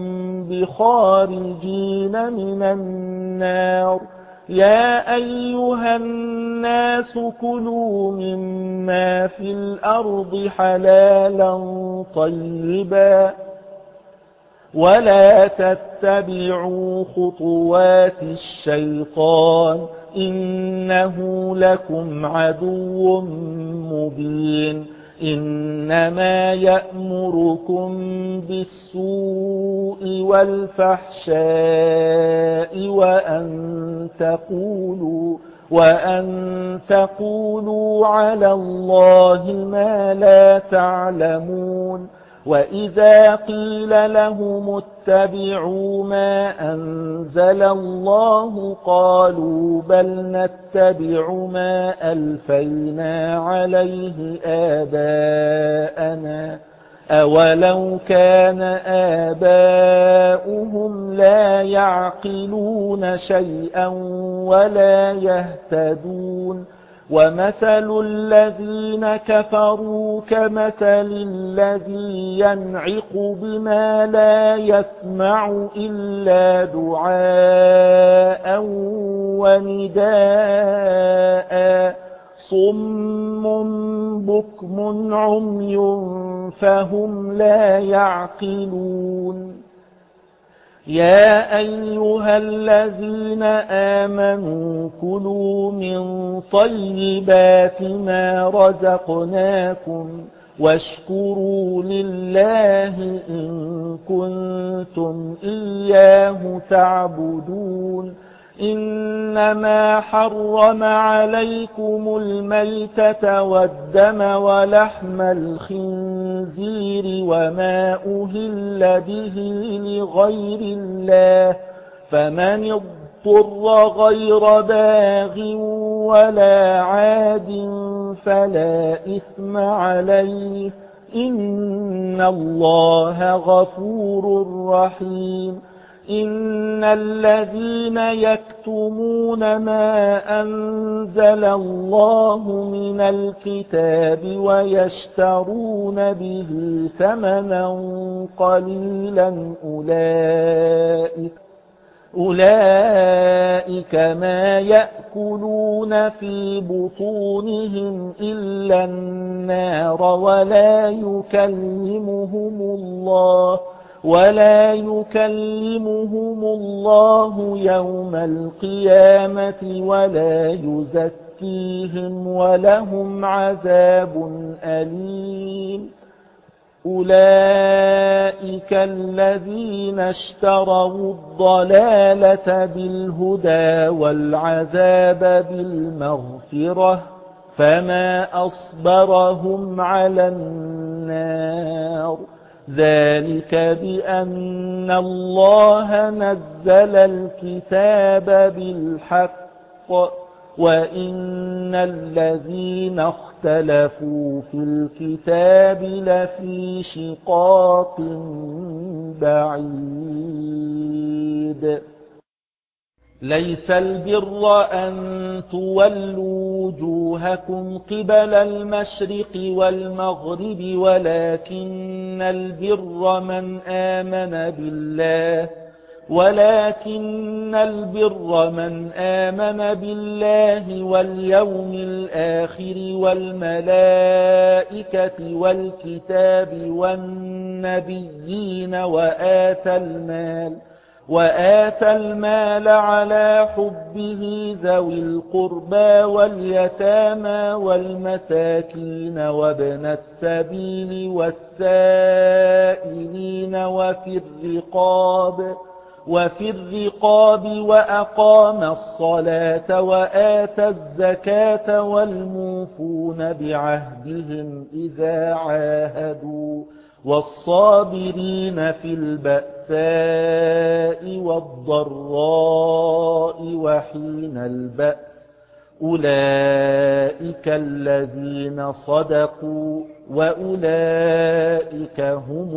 بخارجين من النار يا أيها الناس كلوا مما في الأرض حلالا طيبا ولا تتبعوا خطوات الشيطان إنه لكم عدو مبين إنما يأمركم بالسوء والفحشاء وأن تقولوا وأن تقولوا على الله ما لا تعلمون وإذا قيل لهم اتبعوا ما أنزل الله قالوا بل نتبع ما ألفينا عليه آباءنا أولو كان آباؤهم لا يعقلون شيئا ولا يهتدون ومثل الذين كفروا كمثل الذي ينعق بما لا يسمع إلا دعاء ونداء صم بكم عمي فهم لا يعقلون يا أيها الذين آمنوا كلوا من طيبات ما رزقناكم واشكروا لله إن كنتم إياه تعبدون إنما حرم عليكم الميتة والدم ولحم الخنزير وما أهل به لغير الله فمن اضطر غير باغ ولا عاد فلا إثم عليه إن الله غفور رحيم. إن الذين يكتمون ما أنزل الله من الكتاب ويشترون به ثمنا قليلا أولئك أولئك ما يأكلون في بطونهم إلا النار ولا يكلمهم الله ولا يكلمهم الله يوم القيامة ولا يزكيهم ولهم عذاب أليم. أولئك الذين اشتروا الضلالة بالهدى والعذاب بالمغفرة فما أصبرهم على النار ذلك بأن الله نزل الكتاب بالحق وإن الذين اختلفوا في الكتاب لفي شقاق بعيد. ليس البر أن تولوا وجوهكم قبل المشرق والمغرب ولكن البر من آمن بالله ولكن البر من آمن بالله واليوم الآخر والملائكة والكتاب والنبيين وآتى المال وآتى المال على حبه ذوي القربى واليتامى والمساكين وابن السبيل والسائلين وفي الرقاب وفي الرقاب وأقام الصلاة وآتى الزكاة والموفون بعهدهم إذا عاهدوا والصابرين في البأساء والضراء وحين البأس أولئك الذين صدقوا وأولئك هم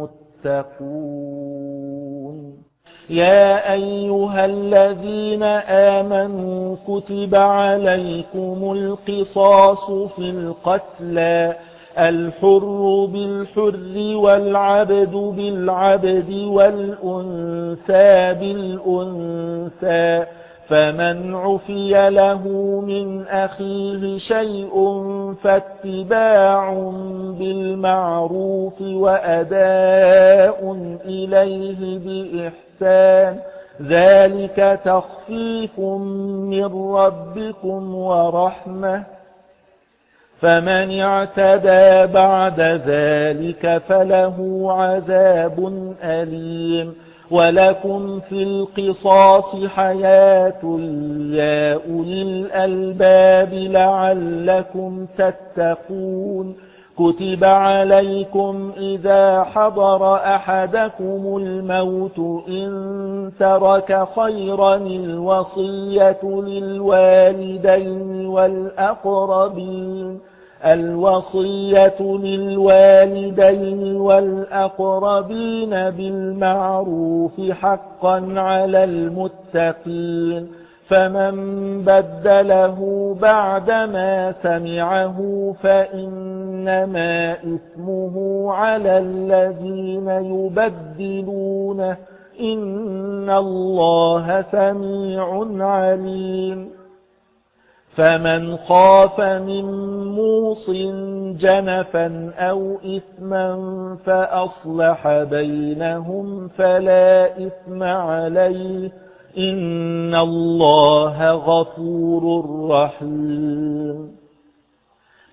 المتقون. يا أيها الذين آمنوا كتب عليكم القصاص في القتلى الحر بالحر والعبد بالعبد والأنثى بالأنثى فمن عفي له من أخيه شيء فاتباع بالمعروف وأداء إليه بإحسان ذلك تخفيف من ربكم ورحمة فمن اعتدى بعد ذلك فله عذاب أليم. ولكم في القصاص حياة يا أولي الألباب لعلكم تتقون. كتب عليكم إذا حضر أحدكم الموت إن ترك خيرا الوصية للوالدين والأقربين الوصية للوالدين والأقربين بالمعروف حقا على المتقين فمن بدله بعدما سمعه فإنما إثمه على الذين يبدلونه إن الله سميع عليم. فمن خاف من موص جنفا أو إثما فأصلح بينهم فلا إثم عليه إن الله غفور رحيم.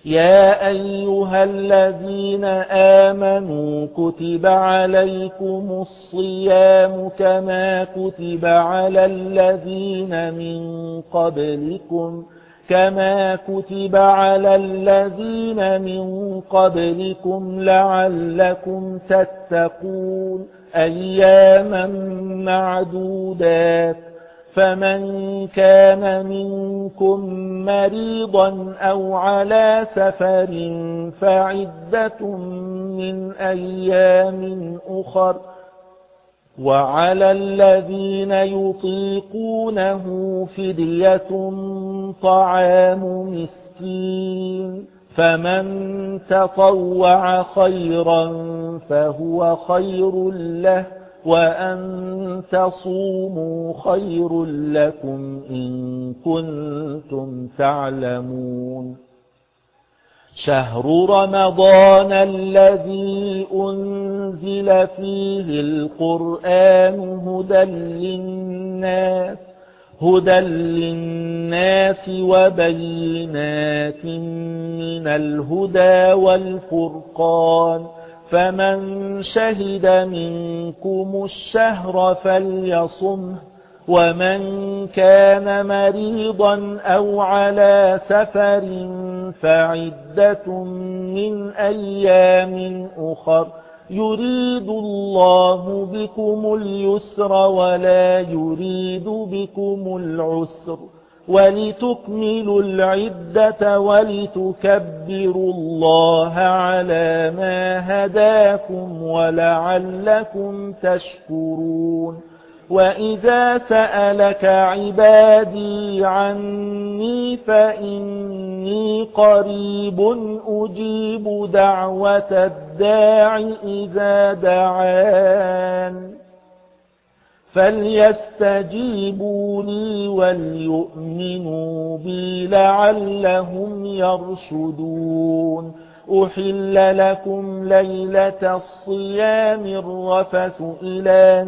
يا أيها الذين آمنوا كتب عليكم الصيام كما كتب على الذين من قبلكم كما كتب على الذين من قبلكم لعلكم تتقون أياما معدودات فمن كان منكم مريضا أو على سفر فعدة من أيام أخر وعلى الذين يطيقونه فدية طعام مسكين فمن تطوع خيرا فهو خير له وأن تصوموا خير لكم إن كنتم تعلمون شهر رمضان الذي أنزل فيه القرآن هدى للناس هدى للناس وبينات من الهدى والفرقان فمن شهد منكم الشهر فليصمه ومن كان مريضا أو على سفر فعدة من أيام أخر يريد الله بكم اليسر ولا يريد بكم العسر ولتكملوا العدة ولتكبروا الله على ما هداكم ولعلكم تشكرون وإذا سألك عبادي عني فإني قريب أجيب دعوة الداع إذا دعان فليستجيبوا لي وليؤمنوا بي لعلهم يرشدون أحل لكم ليلة الصيام الرفث إلى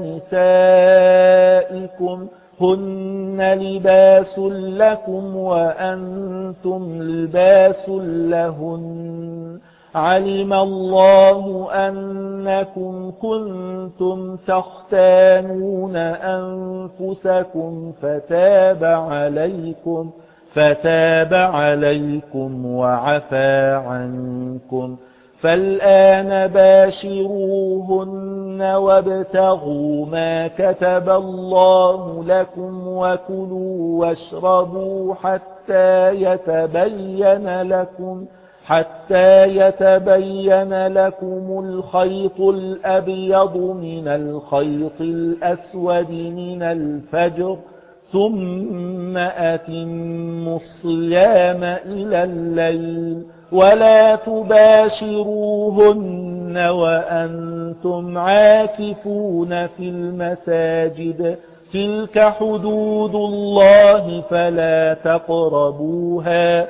نسائكم هن لباس لكم وأنتم لباس لهن علم الله أنكم كنتم تختانون أنفسكم فتاب عليكم فتاب عليكم وعفى عنكم فالآن باشروهن وابتغوا ما كتب الله لكم وكلوا واشربوا حتى يتبين لكم حتى يتبين لكم الخيط الأبيض من الخيط الأسود من الفجر ثم أتموا الصيام إلى الليل ولا تباشروهن وأنتم عاكفون في المساجد تلك حدود الله فلا تقربوها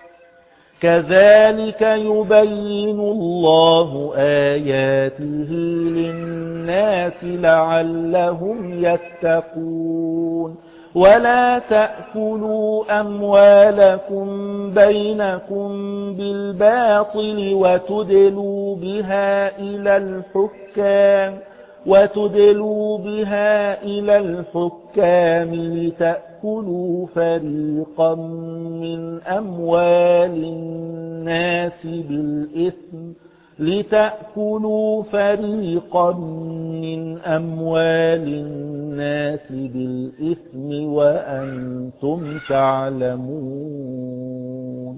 كذلك يبين الله آياته للناس لعلهم يتقون ولا تأكلوا أموالكم بينكم بالباطل وتدلوا بها إلى الحكام وتدلوا بها إلى الحكام لتأكلوا فريقا من أموال الناس بالإثم لتأكلوا فريقا من أموال الناس بالإثم وأنتم تعلمون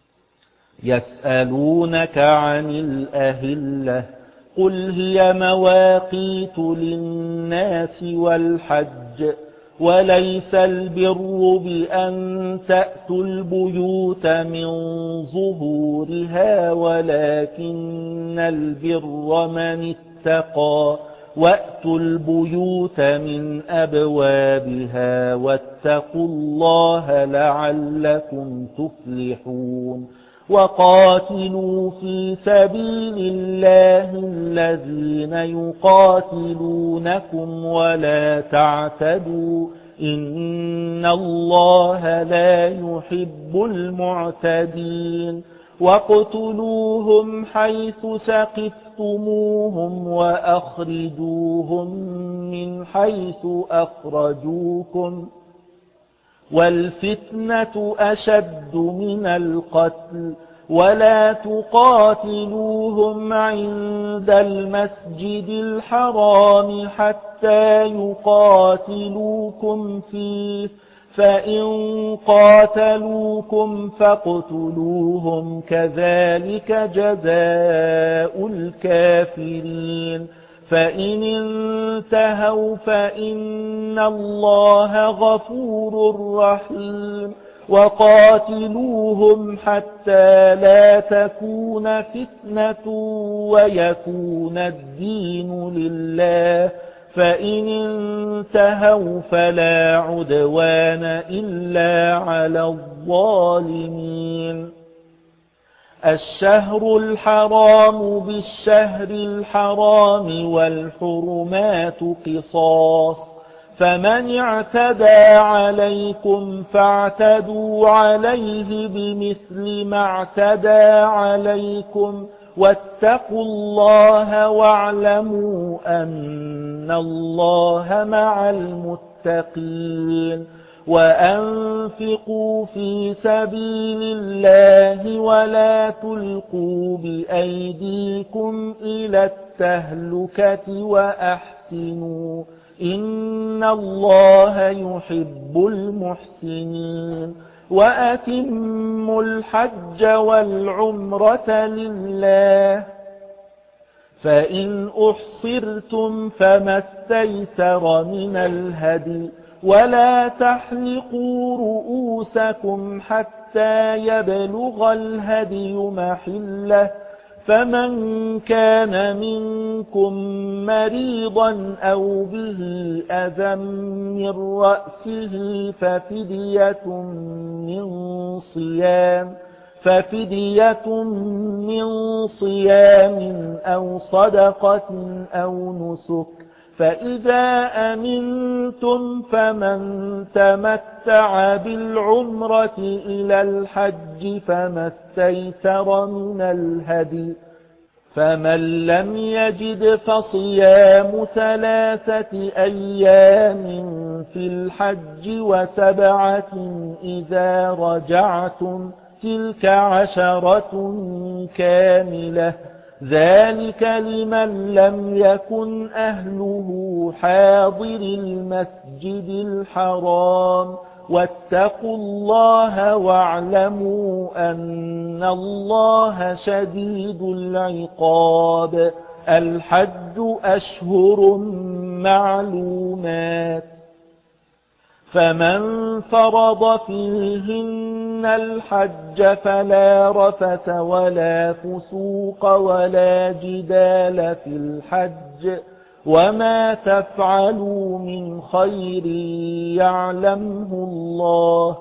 يسألونك عن الأهلة قل هي مواقيت للناس والحج وليس البر بأن تأتوا البيوت من ظهورها ولكن البر من اتقى وأتوا البيوت من أبوابها واتقوا الله لعلكم تفلحون وقاتلوا في سبيل الله الذين يقاتلونكم ولا تعتدوا إن الله لا يحب المعتدين واقتلوهم حيث ثقفتموهم وأخرجوهم من حيث أخرجوكم والفتنة أشد من القتل ولا تقاتلوهم عند المسجد الحرام حتى يقاتلوكم فيه فإن قاتلوكم فاقتلوهم كذلك جزاء الكافرين فإن انتهوا فإن الله غفور رحيم وقاتلوهم حتى لا تكون فتنة ويكون الدين لله فإن انتهوا فلا عدوان إلا على الظالمين الشهر الحرام بالشهر الحرام والحرمات قصاص فمن اعتدى عليكم فاعتدوا عليه بمثل ما اعتدى عليكم واتقوا الله واعلموا أن الله مع المتقين وأنفقوا في سبيل الله ولا تلقوا بأيديكم إلى التهلكة وأحسنوا إن الله يحب المحسنين وأتموا الحج والعمرة لله فإن أحصرتم فما استيسر من الهدي ولا تحلقوا رؤوسكم حتى يبلغ الهدي محله فمن كان منكم مريضا أو به أذى من رأسه ففدية من صيام ففدية من صيام أو صدقة أو نسك فإذا أمنتم فمن تمتع بالعمرة إلى الحج فما استيسر من الهدي فمن لم يجد فصيام ثلاثة أيام في الحج وسبعة إذا رجعتم تلك عشرة كاملة ذلك لمن لم يكن أهله حاضر المسجد الحرام واتقوا الله واعلموا أن الله شديد العقاب الحج أشهر معلومات فمن فرض فيهن الحج فلا رفث ولا فسوق ولا جدال في الحج وما تفعلوا من خير يعلمه الله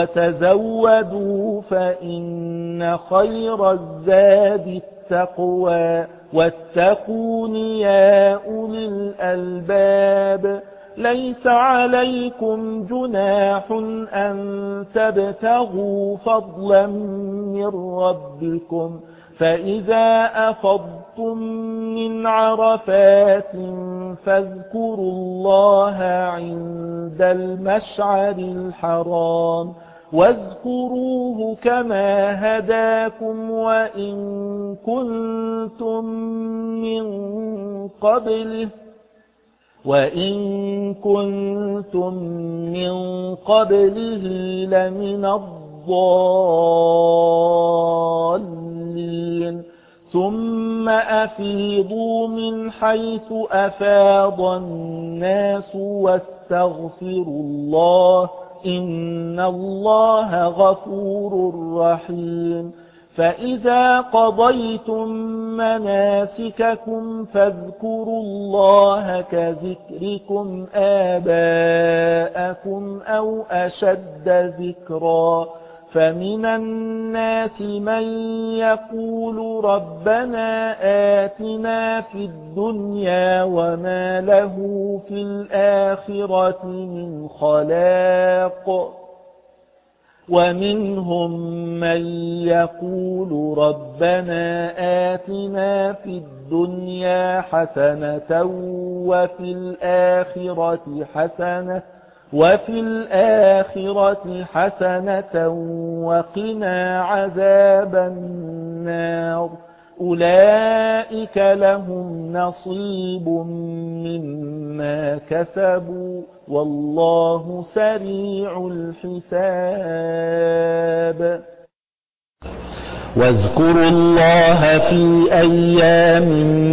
وتزودوا فإن خير الزاد التقوى واتقون يا أولي الألباب ليس عليكم جناح أن تبتغوا فضلا من ربكم فإذا أفضتم من عرفات فاذكروا الله عند المشعر الحرام واذكروه كما هداكم وإن كنتم من قبله وإن كنتم من قبله لمن الضالين ثم أفيضوا من حيث أفاض الناس واستغفروا الله إن الله غفور رحيم فإذا قضيتم مناسككم فاذكروا الله كذكركم آباءكم أو أشد ذكرا فمن الناس من يقول ربنا آتنا في الدنيا وما له في الآخرة من خلاق ومنهم من يقول ربنا آتنا في الدنيا حسنة وفي الآخرة حسنة وفي الآخرة حسنة وقنا عذاب النار أولئك لهم نصيب مما كسبوا والله سريع الحساب. واذكروا الله في أيام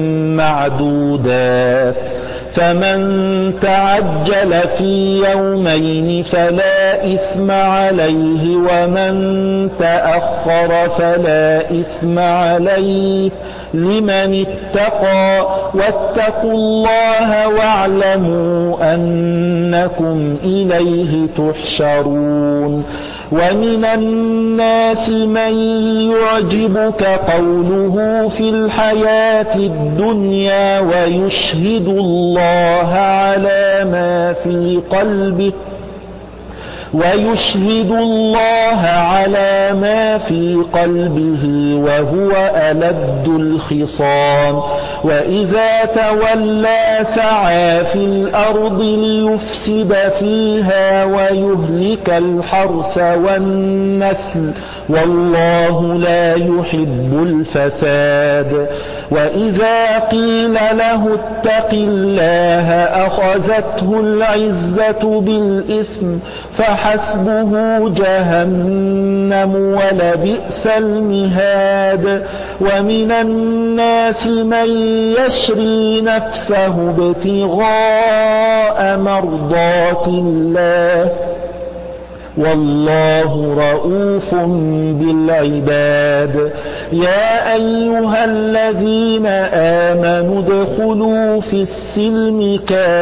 معدودات فمن تعجل في يومين فلا إثم عليه ومن تأخر فلا إثم عليه لمن اتقى واتقوا الله واعلموا أنكم إليه تحشرون. ومن الناس من يعجبك قوله في الحياة الدنيا ويشهد الله على ما في قلبه ويشهد الله على ما في قلبه وهو ألد الخصام وإذا تولى سعى في الأرض ليفسد فيها ويهلك الحرث والنسل والله لا يحب الفساد. وإذا قيل له اتق الله أخذته العزة بالإثم فحسبه جهنم ولبئس المهاد. ومن الناس من يشري نفسه ابتغاء مرضات الله والله رؤوف بالعباد. يا أيها الذين آمنوا ادخلوا في السلم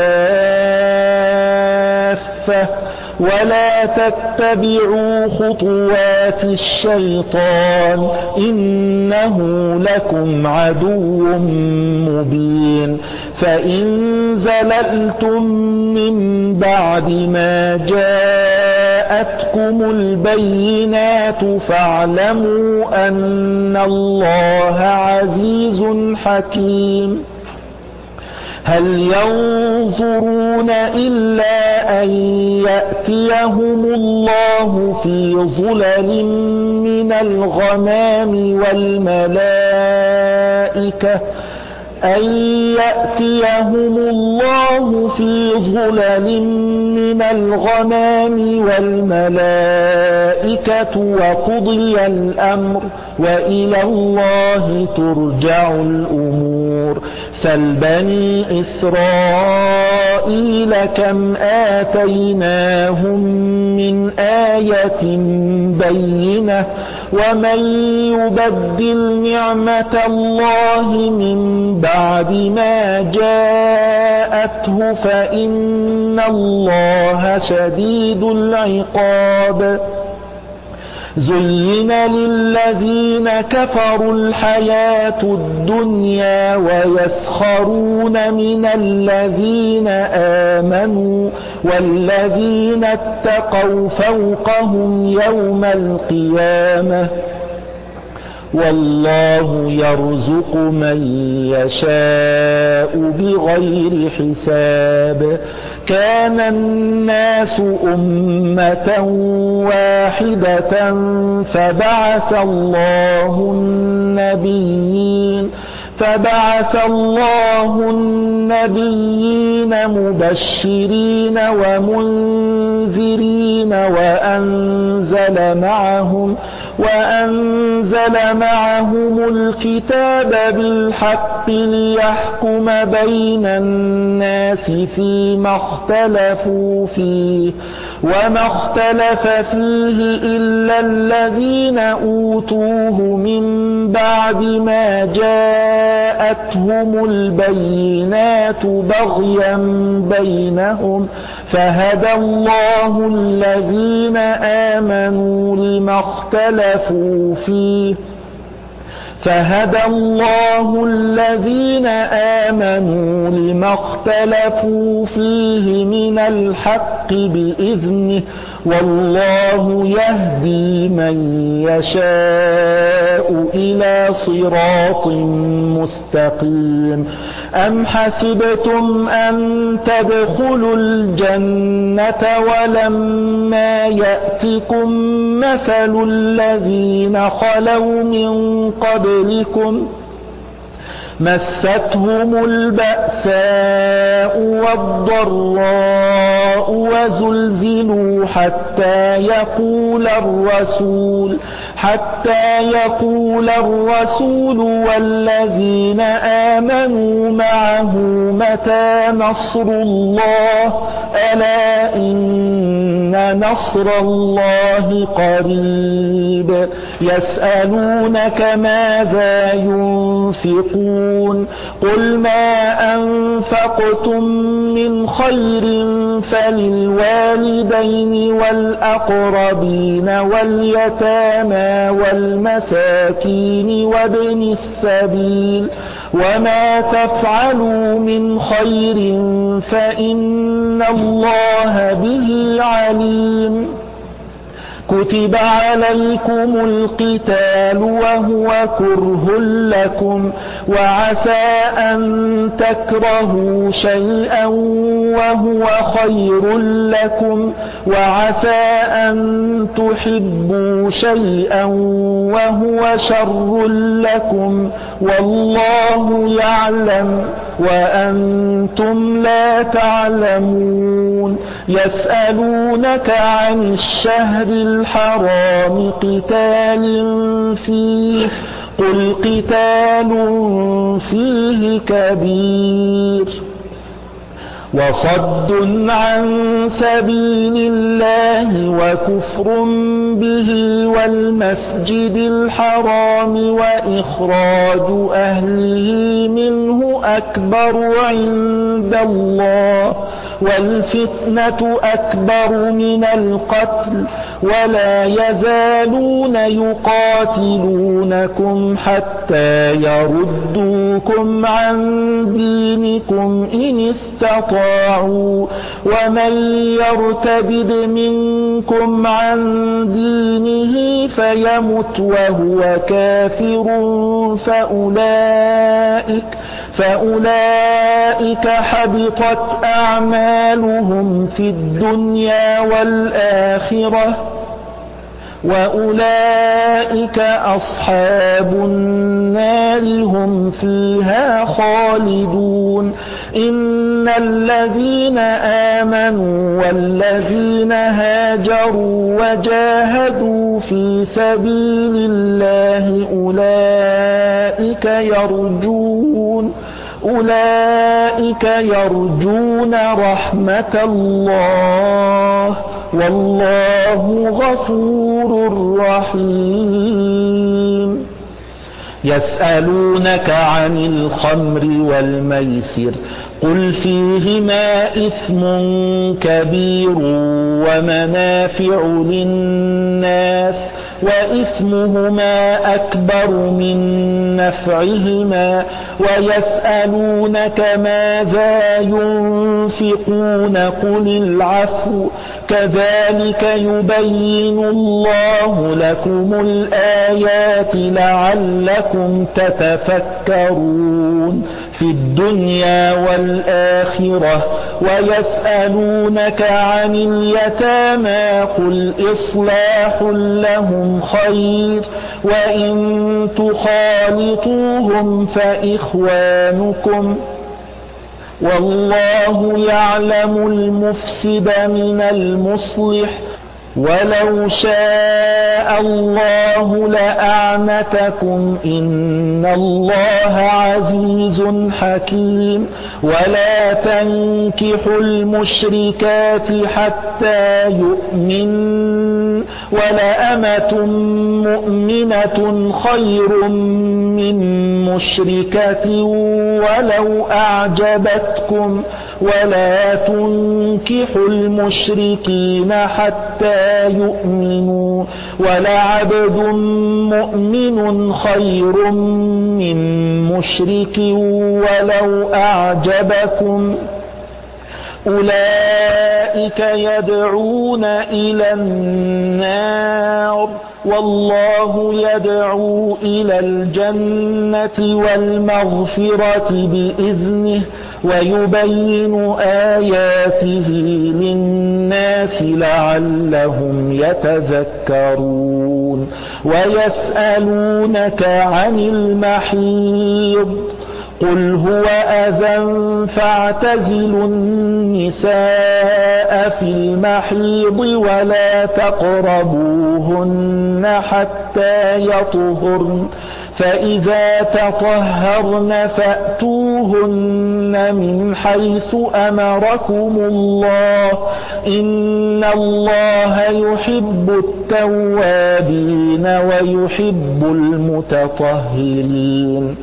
كافة ولا تتبعوا خطوات الشيطان إنه لكم عدو مبين. فإن زللتم من بعد ما جاءتكم البينات فاعلموا أن الله عزيز حكيم. هل ينظرون إلا أن يأتيهم الله في ظلل من الغمام والملائكة أن يأتيهم الله في ظلل من الغمام والملائكة وقضي الأمر وإلى الله ترجع الأمور. سل بني إسرائيل كم آتيناهم من آية بينة ومن يبدل نعمة الله من بعد ما جاءته فإن الله شديد العقاب. زين للذين كفروا الحياة الدنيا ويسخرون من الذين آمنوا والذين اتقوا فوقهم يوم القيامة والله يرزق من يشاء بغير حساب. كان الناس أمة واحدة فبعث الله النبيين فبعث الله النبيين مبشرين ومنذرين وأنزل معهم وأنزل معهم الكتاب بالحق ليحكم بين الناس فيما اختلفوا فيه وما اختلف فيه إلا الذين أوتوه من بعد ما جاءتهم البينات بغيا بينهم فهدى الله الذين آمنوا لما اختلفوا فيه فهدى الله الذين آمنوا لما اختلفوا فيه من الحق بإذنه والله يهدي من يشاء إلى صراط مستقيم. أم حسبتم أن تدخلوا الجنة ولما يأتكم مثل الذين خلوا من قبلكم مستهم البأساء والضراء وزلزلوا حتى يقول الرسول حتى يقول الرسول والذين آمنوا معه متى نصر الله ألا إن نصر الله قريب. يسألونك ماذا ينفقون قل ما أنفقتم من خير فللوالدين والأقربين واليتامى والمساكين وابن السبيل وما تفعلوا من خير فإن الله به عليم. كتب عليكم القتال وهو كره لكم وعسى أن تكرهوا شيئا وهو خير لكم وعسى أن تحبوا شيئا وهو شر لكم والله يعلم وأنتم لا تعلمون. يسألونك عن الشهر الحرام قتال فيه قل قتال فيه كبير وصد عن سبيل الله وكفر به والمسجد الحرام وإخراج أهله منه أكبر عند الله والفتنة أكبر من القتل ولا يزالون يقاتلونكم حتى يردوكم عن دينكم إن استطاعوا ومن يرتد منكم عن دينه فيمت وهو كافر فأولئك فأولئك حبطت أعمالهم في الدنيا والآخرة وأولئك أصحاب النار هم فيها خالدون. إن الذين آمنوا والذين هاجروا وجاهدوا في سبيل الله أولئك يرجون أولئك يرجون رحمة الله والله غفور رحيم. يسألونك عن الخمر والميسر قل فيهما إثم كبير ومنافع للناس وإثمهما أكبر من نفعهما ويسألونك ماذا ينفقون قل العفو كذلك يبين الله لكم الآيات لعلكم تتفكرون في الدنيا والآخرة. ويسألونك عن اليتامى قل إصلاح لهم خير وإن تخالطوهم فإخوانكم والله يعلم المفسد من المصلح ولو شاء الله لأعنتكم إن الله عزيز حكيم. ولا تنكحوا المشركات حتى يؤمن ولأمة مؤمنة خير من مشركة ولو أعجبتكم ولا تنكحوا المشركين حتى يؤمنوا ولعبد مؤمن خير من مشرك ولو أعجبكم أولئك يدعون إلى النار والله يدعو إلى الجنة والمغفرة بإذنه ويبين آياته للناس لعلهم يتذكرون ويسألونك عن المحيض قل هو أذى فاعتزلوا النساء في المحيض ولا تقربوهن حتى يطهرن فإذا تطهرن فأتوهن من حيث أمركم الله إن الله يحب التوابين ويحب المتطهرين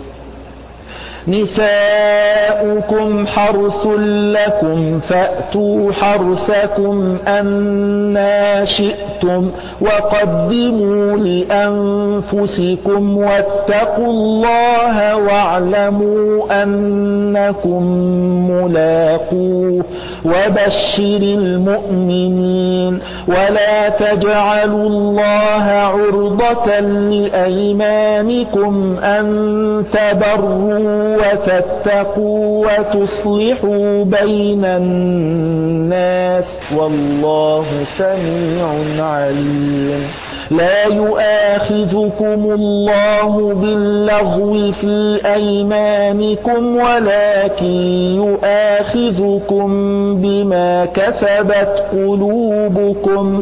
نساؤكم حرث لكم فأتوا حرثكم أنى شئتم وقدموا لأنفسكم واتقوا الله واعلموا أنكم ملاقوه وبشر المؤمنين ولا تجعلوا الله عرضة لأيمانكم أن تبروا وتتقوا وتصلحوا بين الناس والله سميع عليم لا يؤاخذكم الله باللغو في أيمانكم ولكن يؤاخذكم بما كسبت قلوبكم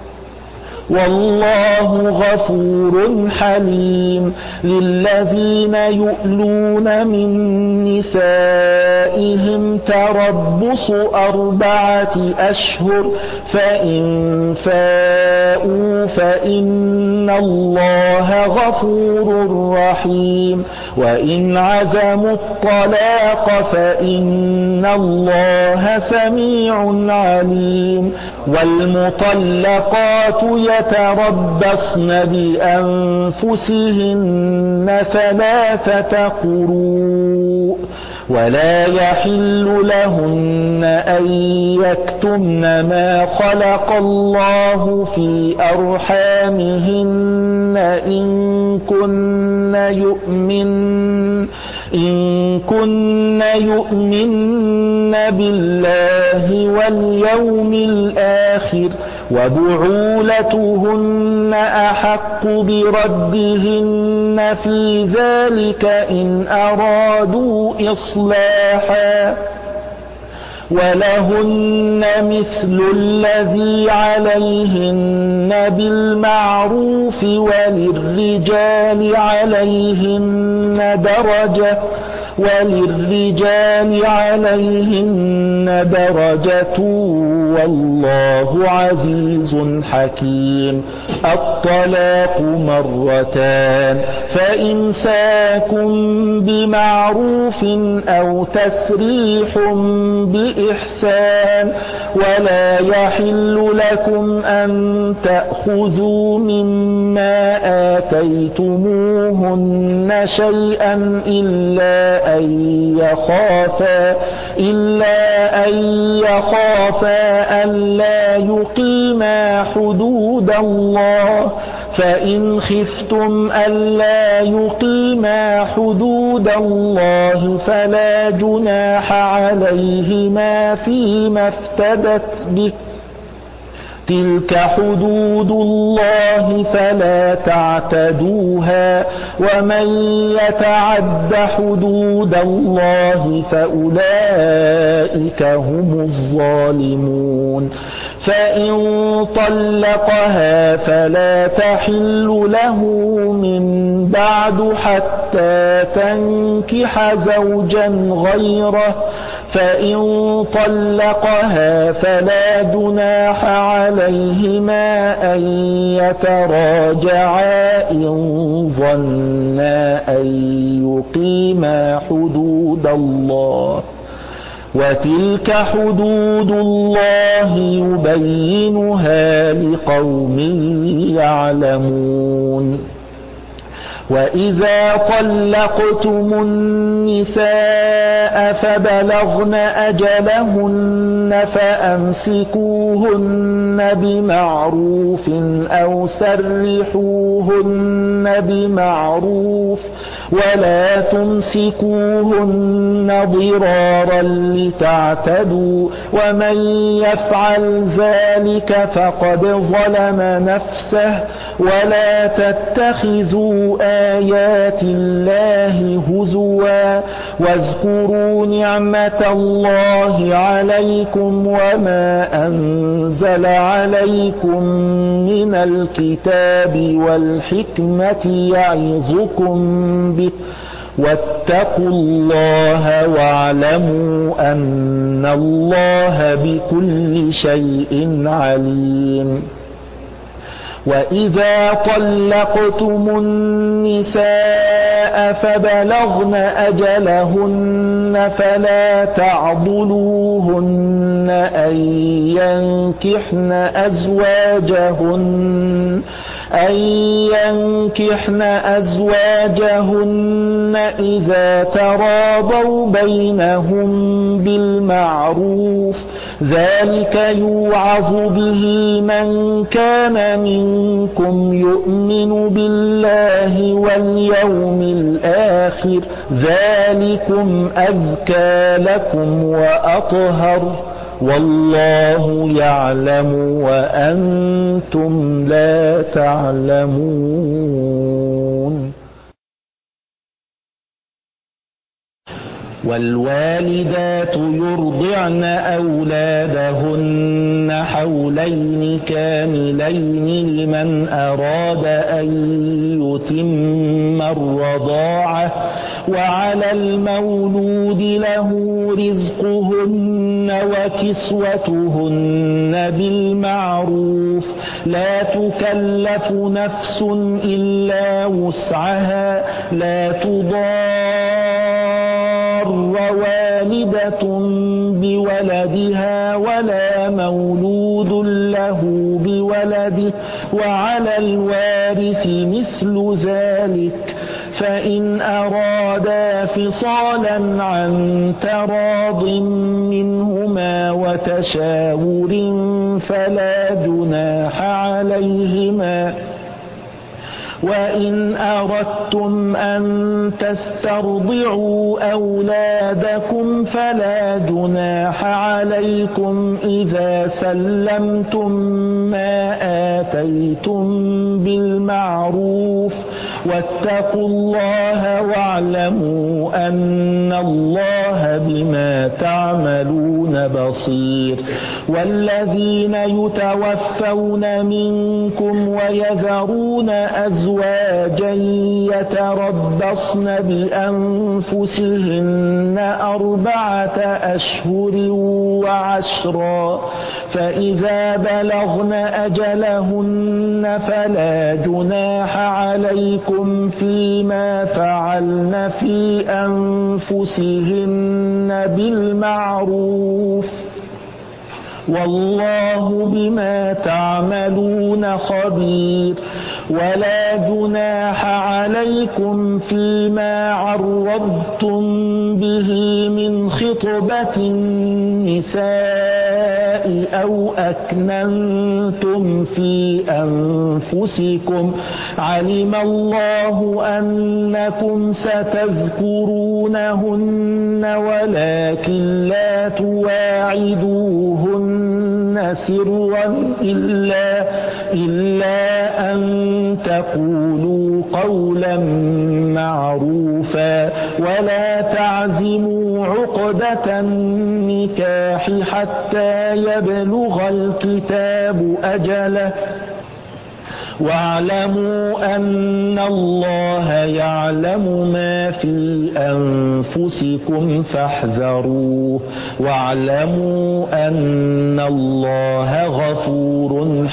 والله غفور حليم للذين يؤلون من نسائهم تربص أربعة أشهر فإن فاءوا فإن الله غفور رحيم وإن عزموا الطلاق فإن الله سميع عليم والمطلقات يتربصن بأنفسهن ثلاثة قروء ولا يحل لهن أن يكتمن ما خلق الله في أرحامهن إن كن يؤمن إن كن يؤمن بالله واليوم الآخر وبعولتهن أحق بردهن في ذلك إن أرادوا إصلاحا ولهن مثل الذي عليهن بالمعروف وللرجال عليهن درجة وللرجال عليهن درجة والله عزيز حكيم الطلاق مرتان فإمساك بمعروف أو تسريح بإحسان ولا يحل لكم أن تأخذوا مما آتيتموهن شيئا إلا أن يخافا إلا أن يخافا ألا يقيما حدود الله فإن خفتم ألا يقيما حدود الله فلا جناح عليهما فيما افتدت به تلك حدود الله فلا تعتدوها ومن يتعد حدود الله فأولئك هم الظالمون فإن طلقها فلا تحل له من بعد حتى تنكح زوجا غيره فإن طلقها فلا جناح عليهما أن يتراجعا إن ظنا أن يقيما حدود الله وتلك حدود الله يبينها لقوم يعلمون وإذا طلقتم النساء فبلغن أجلهن فأمسكوهن بمعروف أو سرحوهن بمعروف ولا تمسكوهن ضرارا لتعتدوا ومن يفعل ذلك فقد ظلم نفسه ولا تتخذوا آيات الله هزوا واذكروا نعمة الله عليكم وما أنزل عليكم من الكتاب والحكمة يعظكم به واتقوا الله واعلموا أن الله بكل شيء عليم. وإذا طلقتم النساء فبلغن أجلهن فلا تعضلوهن أن ينكحن أزواجهن أن ينكحن أزواجهن إذا تراضوا بينهم بالمعروف ذلك يوعظ به من كان منكم يؤمن بالله واليوم الآخر ذلكم أزكى لكم وأطهر والله يعلم وأنتم لا تعلمون. والوالدات يرضعن أولادهن حولين كاملين لمن أراد أن يتم الرضاعة وعلى المولود له رزقهن وكسوتهن بالمعروف لا تكلف نفس إلا وسعها لا تضار والدة بولدها ولا مولود له بولده وعلى الوارث مثل ذلك فإن أرادا فصالا عن تراض منهما وتشاور فلا جناح عليهما وإن أردتم أن تسترضعوا أولادكم فلا جناح عليكم إذا سلمتم ما آتيتم بالمعروف واتقوا الله واعلموا أن الله بما تعملون بصير. والذين يتوفون منكم ويذرون أزواجا يتربصن بأنفسهن أربعة أشهر وعشرا فإذا بلغن أجلهن فلا جناح عليكم فيما فعلن في أنفسهن بالمعروف والله بما تعملون خبير. ولا جناح عليكم فيما عرضتم به من خطبة النساء أو أكننتم في أنفسكم علم الله أنكم ستذكرونهن ولكن لا تواعدوهن سرا إلا, إلا أن تقولوا قولا معروفا ولا تعزموا عقدة النكاح حتى يبلغ الكتاب أجله واعلموا أن الله يعلم ما في أنفسكم فاحذروه واعلموا أن الله غفور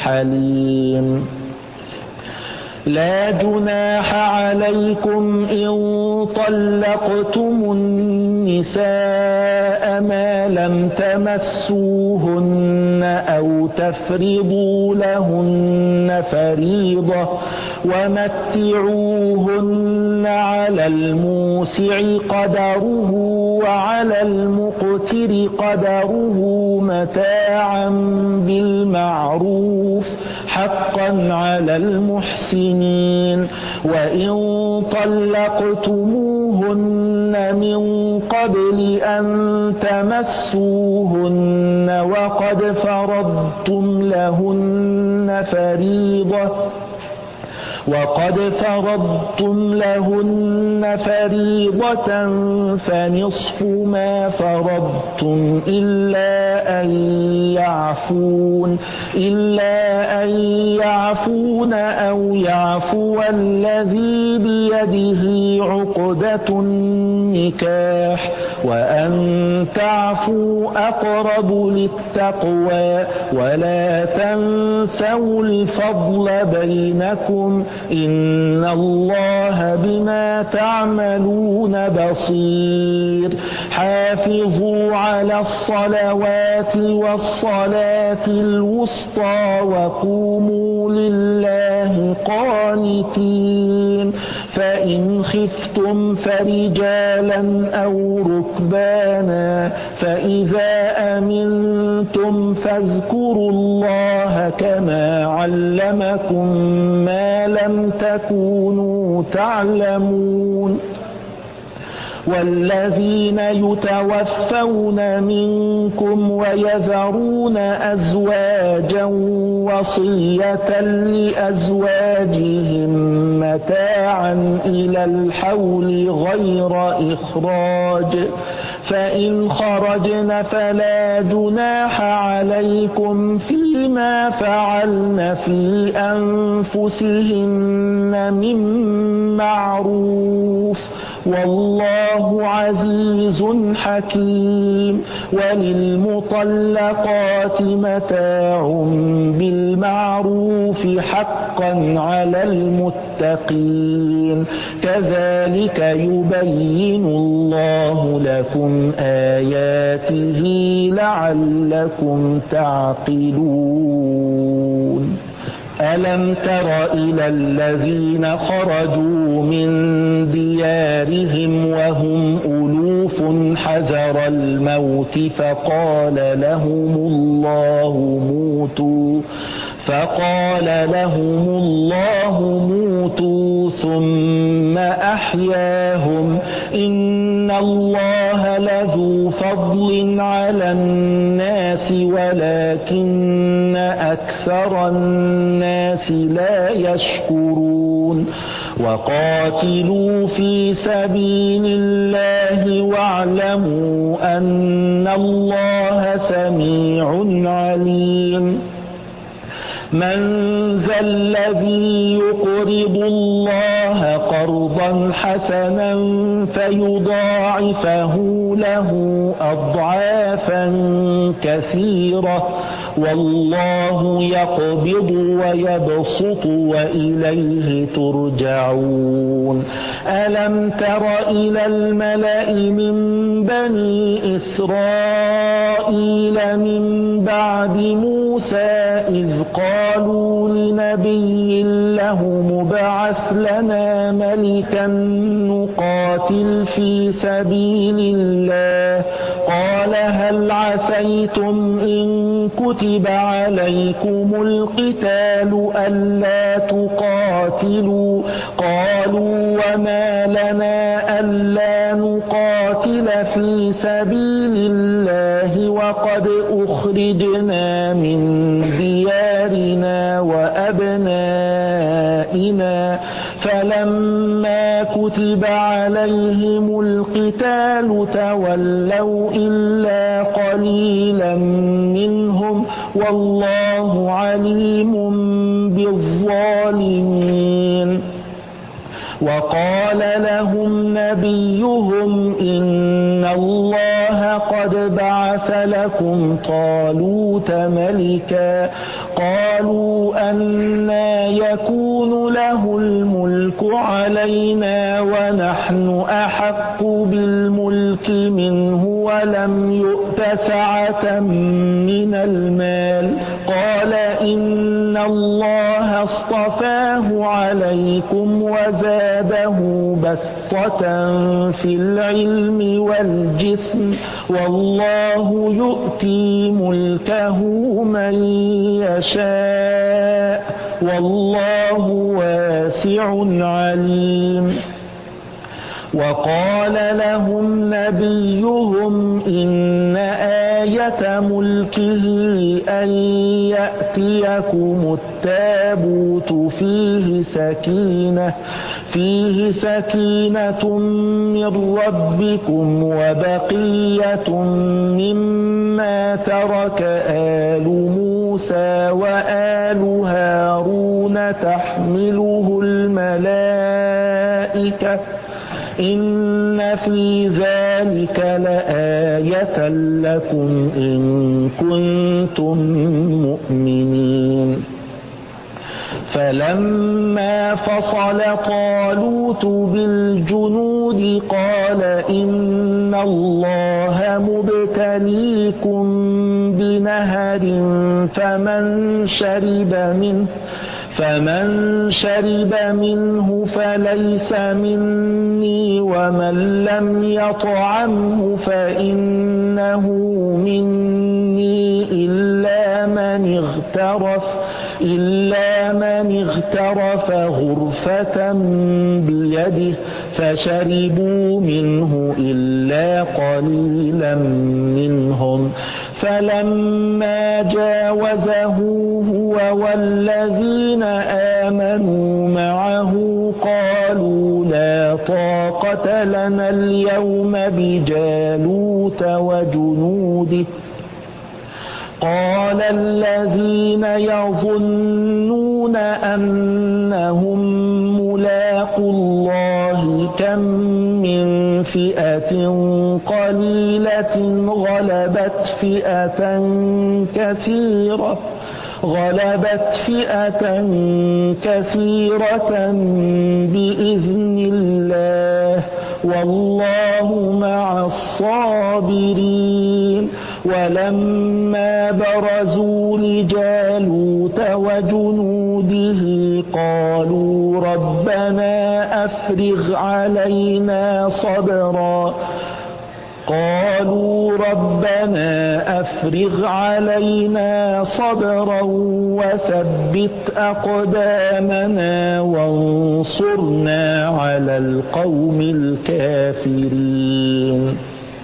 حليم. لا جناح عليكم إن طلقتم النساء ما لم تمسوهن أو تفرضوا لهن فريضة ومتعوهن على الموسع قدره وعلى المقتر قدره متاعا بالمعروف حقا على المحسنين. وإن طلقتموهن من قبل أن تمسوهن وقد فرضتم لهن فريضة وقد فرضتم لهن فريضة فنصف ما فرضتم إلا أن يعفون إلا أن يعفون أو يعفو الذي بيده عقدة النكاح وأن تعفوا أقرب للتقوى ولا تنسوا الفضل بينكم إن الله بما تعملون بصير. حافظوا على الصلوات والصلاة الوسطى وقوموا لله قانتين. فإن خفتم فرجالا أو ركبانا فإذا أمنتم فاذكروا الله كما علمكم ما لم تكونوا تعلمون. والذين يتوفون منكم ويذرون أزواجا وصية لأزواجهم متاعا إلى الحول غير إخراج فإن خرجن فلا جناح عليكم فيما فعلن في أنفسهن من معروف والله عزيز حكيم. وللمطلقات متاع بالمعروف حقا على المتقين كذلك يبين الله لكم آياته لعلكم تعقلون. ألم تر إلى الذين خرجوا من ديارهم وهم ألوف حذر الموت فقال لهم الله موتوا فقال لهم الله موتوا ثم أحياهم إن الله لذو فضل على الناس ولكن أكثر الناس لا يشكرون. وقاتلوا في سبيل الله واعلموا أن الله سميع عليم. من ذا الذي يقرض الله قرضا حسنا فيضاعفه له أضعافا كثيرة والله يقبض ويبسط وإليه ترجعون. ألم تر إلى الملأ من بني إسرائيل من بعد موسى إذ قالوا لنبي له مبعث لنا ملكا نقاتل في سبيل الله قال هل عسيتم إن كتب عليكم القتال ألا تقاتلوا قالوا وما لنا ألا نقاتل في سبيل الله وقد أخرجنا من ديارنا وأبنائنا فلما كتب عليهم القتال تولوا إلا قليلا منهم والله عليم بالظالمين. وقال لهم نبيهم إن الله قد بعث لكم طالوت ملكا قالوا أنى يكون له الملك علينا ونحن نحن أحق بالملك منه ولم يؤت سعة من المال. قال إن الله اصطفاه عليكم وزاده بسطة في العلم والجسم والله يؤتي ملكه من يشاء والله واسع عليم. وقال لهم نبيهم إن آية ملكه أن يأتيكم التابوت فيه سكينة فيه سكينة من ربكم وبقية مما ترك آل موسى وآل هارون تحمله الملائكة إن في ذلك لآية لكم إن كنتم مؤمنين. فلما فصل طالوت بالجنود قال إن الله مبتليكم بنهر فمن شرب منه فمن شرب منه فليس مني ومن لم يطعمه فإنه مني إلا من اغترف إلا من اغترف غرفة بيده فشربوا منه إلا قليلا منهم. فلما جاوزه هو والذين آمنوا معه قالوا لا طاقة لنا اليوم بجالوت وجنوده. قال الذين يظنون أنهم ملاقو الله كم من فئة قليلة غلبت فئة كثيرة غلبت فئة كثيرة بإذن الله والله مع الصابرين. ولما برزوا لجالوت وجنوده قالوا ربنا أفرغ علينا صبرا قالوا ربنا أفرغ علينا صبرا وثبت أقدامنا وانصرنا على القوم الكافرين.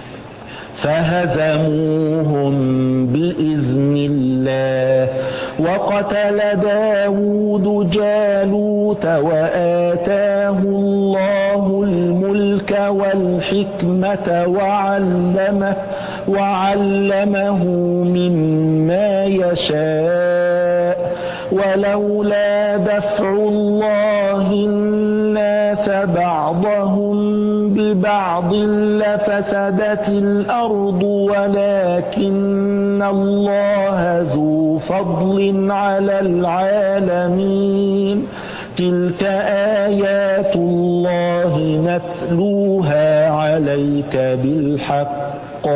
فهزموهم بإذن الله وقتل داود جالوت وآتاه الله الملك والحكمة وعلمه, وعلمه مما يشاء ولولا دفع الله الناس بعضهم ببعض لفسدت الأرض ولكن الله ذو فضل على العالمين. تلك آيات الله نتلوها عليك بالحق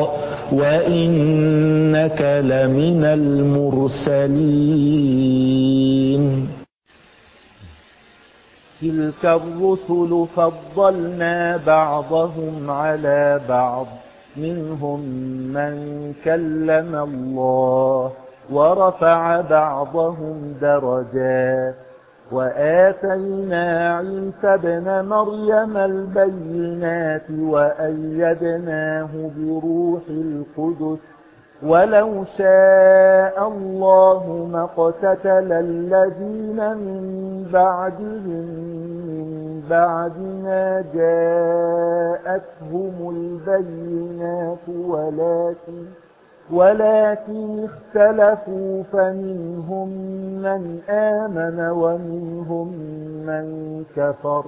وإنك لمن المرسلين. تلك الرسل فضلنا بعضهم على بعض منهم من كلم الله ورفع بعضهم درجات وآتينا عيسى ابن مريم البينات وأيدناه بروح القدس ولو شاء الله ما اقتتل الذين من بعدهم من بعد ما جاءتهم البينات ولكن ولكن اختلفوا فمنهم من آمن ومنهم من كفر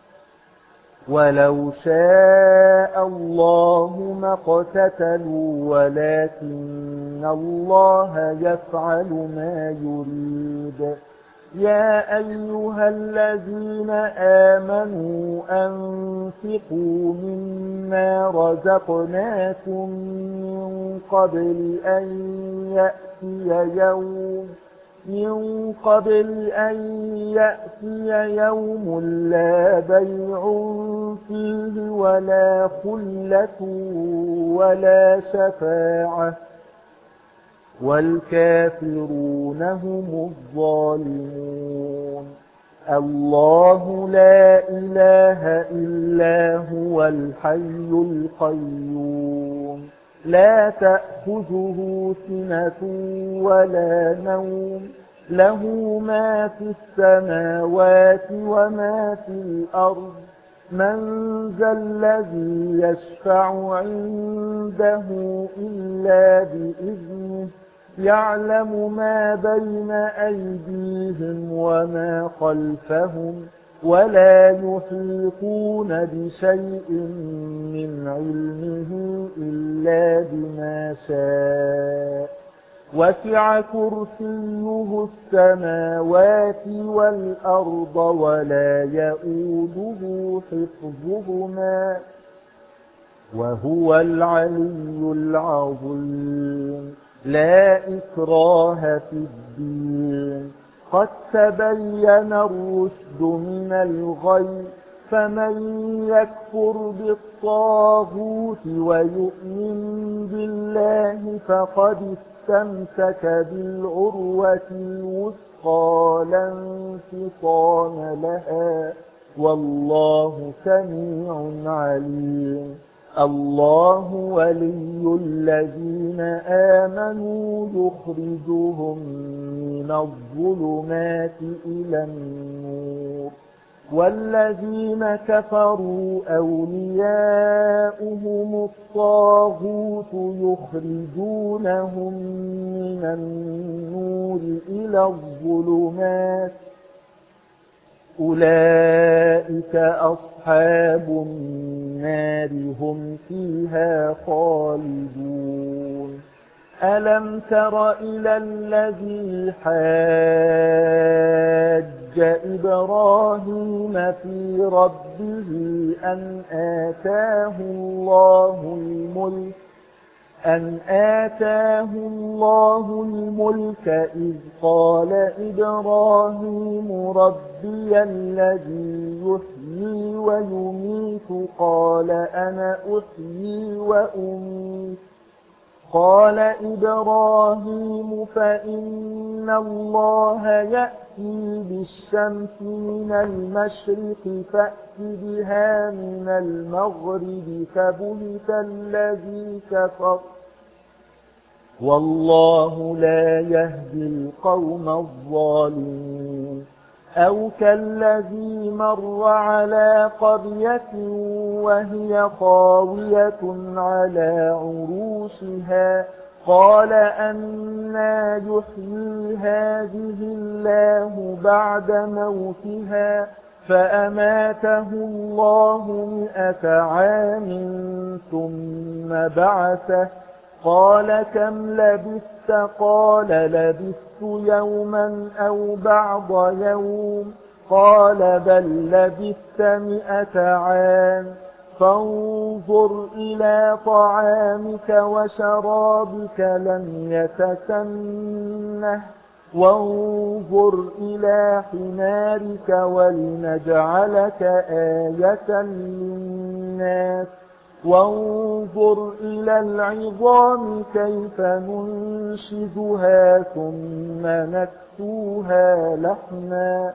ولو شاء الله ما اقتتلوا ولكن الله يفعل ما يريد يا أيها الذين آمنوا أنفقوا مما رزقناكم من قبل أن يأتي يوم من قبل أن يأتي يوم لا بيع فيه ولا خلة ولا شفاعة والكافرون هم الظالمون. الله لا إله إلا هو الحي القيوم لا تأخذه سنة ولا نوم له ما في السماوات وما في الأرض من ذا الذي يشفع عنده إلا بإذنه يعلم ما بين أيديهم وما خلفهم ولا يحيطون بشيء من علمه إلا بما شاء وسع كرسيه السماوات والأرض ولا يئوده حفظهما وهو العلي العظيم. لا إكراه في الدين قد تبين الرشد من الغي فمن يكفر بالطاغوت ويؤمن بالله فقد استمسك بالعروة الوثقى لا انفصام لها والله سميع عليم. الله ولي الذين آمنوا يخرجهم من الظلمات إلى النور والذين كفروا أولياؤهم الطاغوت يخرجونهم من النور إلى الظلمات أولئك أصحاب النار هم فيها خالدون. ألم تر إلى الذي حاج إبراهيم في ربه أن آتاه الله الملك أن آتاه الله الملك إذ قال إبراهيم ربي الذي يحيي ويميت قال أنا أحيي وأميت قال إبراهيم فإن الله يأتي بالشمس من المشرق فأت بها من المغرب فبهت الذي كفر والله لا يهدي القوم الظالمين. أو كالذي مر على قرية وهي خاوية على عروشها قال أنى يحيي هذه الله بعد موتها فأماته الله مئة عام ثم بعثه قال كم لبثت قال لبثت يوما أو بعض يوم قال بل لبثت مئة عام فانظر إلى طعامك وشرابك لم يتسنه وانظر إلى حمارك ولنجعلك آية للناس وانظر إلى العظام كيف ننشدها ثم نكسوها لحما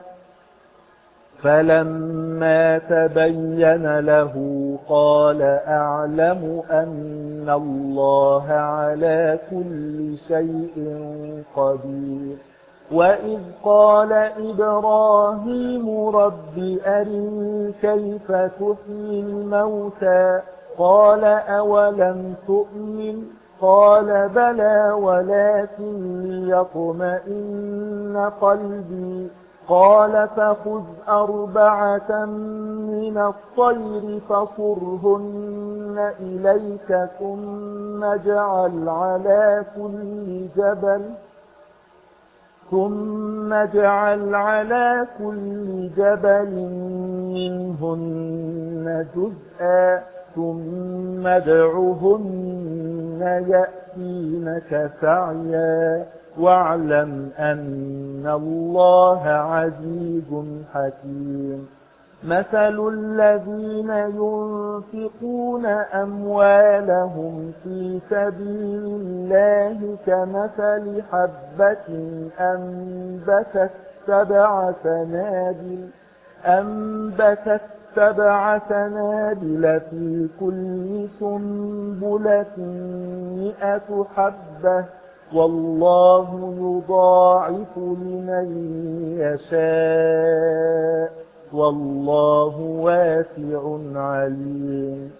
فلما تبين له قال أعلم أن الله على كل شيء قدير. وإذ قال إبراهيم رب أرني كيف تحيي الموتى قال أولم تؤمن قال بلى ولكن ليطمئن قلبي قال فخذ أربعة من الطير فصرهن إليك ثم اجعل على كل جبل ثم اجعل على كل جبل منهن جزءا ثم ادعهن يأتينك سعيا واعلم أن الله عزيز حكيم. مثل الذين ينفقون أموالهم في سبيل الله كمثل حبة أنبتت سبع سنابل أنبتت سبع سنابل في كل سنبلة مئة حبة والله يضاعف لمن يشاء والله واسع عليم.